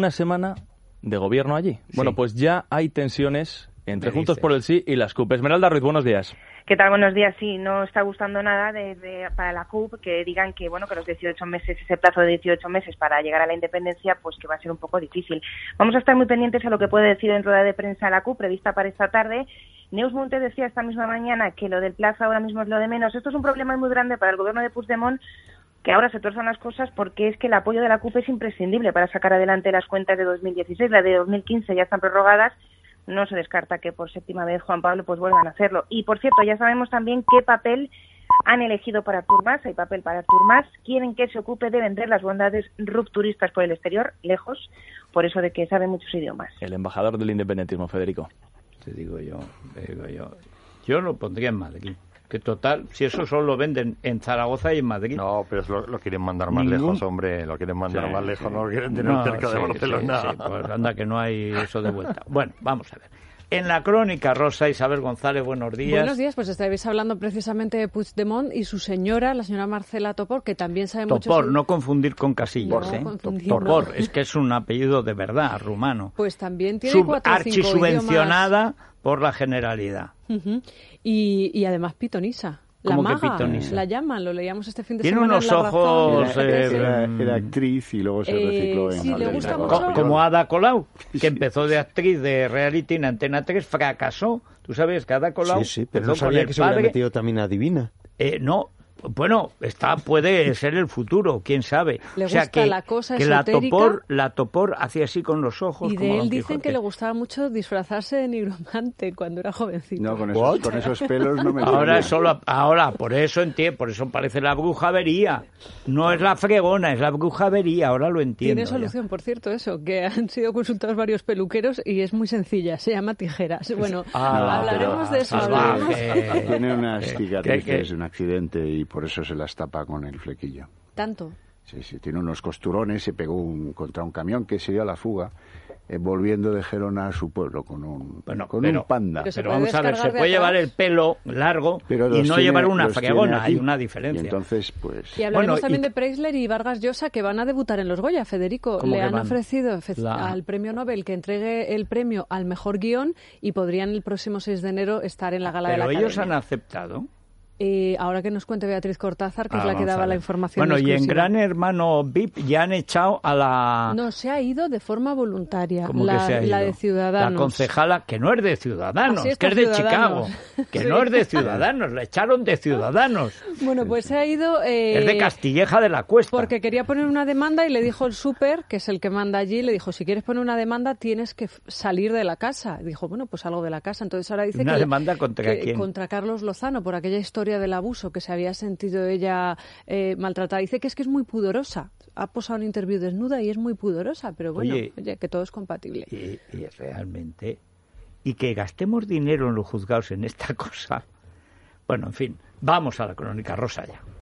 de gobierno allí. Sí. Bueno, pues ya hay tensiones entre Juntos por el Sí y las CUP. Esmeralda Ruiz, buenos días. ¿Qué tal? Buenos días. Sí, no está gustando nada para la CUP que digan que que los 18 meses, ese plazo de 18 meses para llegar a la independencia, pues que va a ser un poco difícil. Vamos a estar muy pendientes a lo que puede decir en rueda de prensa la CUP prevista para esta tarde. Neus Munté decía esta misma mañana que lo del plazo ahora mismo es lo de menos. Esto es un problema muy grande para el gobierno de Puigdemont, que ahora se tuerzan las cosas porque es que el apoyo de la CUP es imprescindible para sacar adelante las cuentas de 2016. Las de 2015 ya están prorrogadas. No se descarta que por 7ª vez, Juan Pablo, pues vuelvan a hacerlo. Y, por cierto, ya sabemos también qué papel han elegido para Artur Mas. Hay papel para Artur Mas. Quieren que se ocupe de vender las bondades rupturistas por el exterior, lejos, por eso de que sabe muchos idiomas. El embajador del independentismo, Federico. Te digo yo. Yo lo pondría en Madrid. Que total, si eso solo lo venden en Zaragoza y en Madrid. No, pero lo quieren mandar más lejos, hombre. Lo quieren mandar más lejos, no lo quieren tener cerca de Barcelona. Sí, pues anda que no hay eso de vuelta. Bueno, vamos a ver. En la crónica rosa, Isabel González, buenos días. Buenos días, pues estáis hablando precisamente de Puigdemont y su señora, la señora Marcela Topor, que también sabe mucho... Topor, no confundir con Casillas, Topor, es que es un apellido de verdad, rumano. Pues también tiene 4 o 5 idiomas. Archisubvencionada por la Generalidad. Y además pitonisa. La ¿Cómo que maga, pitonisa? la llaman, lo leíamos este fin de Tiene semana. Tiene unos ojos... Era actriz y luego se recicló en... Sí, le gusta mucho. Como Ada Colau, que empezó de actriz de reality en Antena 3, fracasó. Tú sabes que Ada Colau... Sí, pero no sabía que se hubiera metido también a Divina. No... Bueno, puede ser el futuro, quién sabe. Le gusta la cosa que esotérica. La Topor hacía así con los ojos. Y de él dicen que le gustaba mucho disfrazarse de nigromante cuando era jovencito. No, con esos pelos no me... Ahora, por eso parece la brujería. No es la fregona, es la brujería, ahora lo entiendo. Tiene solución, por cierto, eso, que han sido consultados varios peluqueros y es muy sencilla, se llama tijeras. Bueno, hablaremos de eso. Tiene unas cicatrices, un accidente y por eso se las tapa con el flequillo. ¿Tanto? Sí, tiene unos costurones, se pegó contra un camión que se dio a la fuga, volviendo de Gerona a su pueblo con un panda. Pero vamos a ver, se puede llevar el pelo largo y no llevar una fregona, hay una diferencia. Y entonces, pues... Y hablaremos también de Preisler y Vargas Llosa, que van a debutar en los Goya, Federico. Le han ofrecido al premio Nobel que entregue el premio al mejor guión y podrían el próximo 6 de enero estar en la gala de la Academia. ¿Pero ellos han aceptado? Ahora que nos cuente Beatriz Cortázar, que es la que daba la información. Bueno, exclusiva. Y en Gran Hermano VIP ya han echado a la... No, se ha ido de forma voluntaria. ¿Cómo que se ha ido? La de Ciudadanos. La concejala, que no es de Ciudadanos, que es de Ciudadanos. Chicago. Que no es de Ciudadanos, la echaron de Ciudadanos. Bueno, pues se ha ido... es de Castilleja de la Cuesta. Porque quería poner una demanda y le dijo el súper, que es el que manda allí, le dijo, si quieres poner una demanda tienes que salir de la casa. Y dijo, bueno, pues salgo de la casa. Entonces ahora dice ¿Una demanda contra quién? Contra Carlos Lozano, por aquella historia del abuso que se había sentido ella maltratada. Dice que es muy pudorosa. Ha posado un interview desnuda y es muy pudorosa, pero bueno, oye, que todo es compatible. Y realmente... Y que gastemos dinero en los juzgados en esta cosa. Bueno, en fin, vamos a la crónica rosa ya.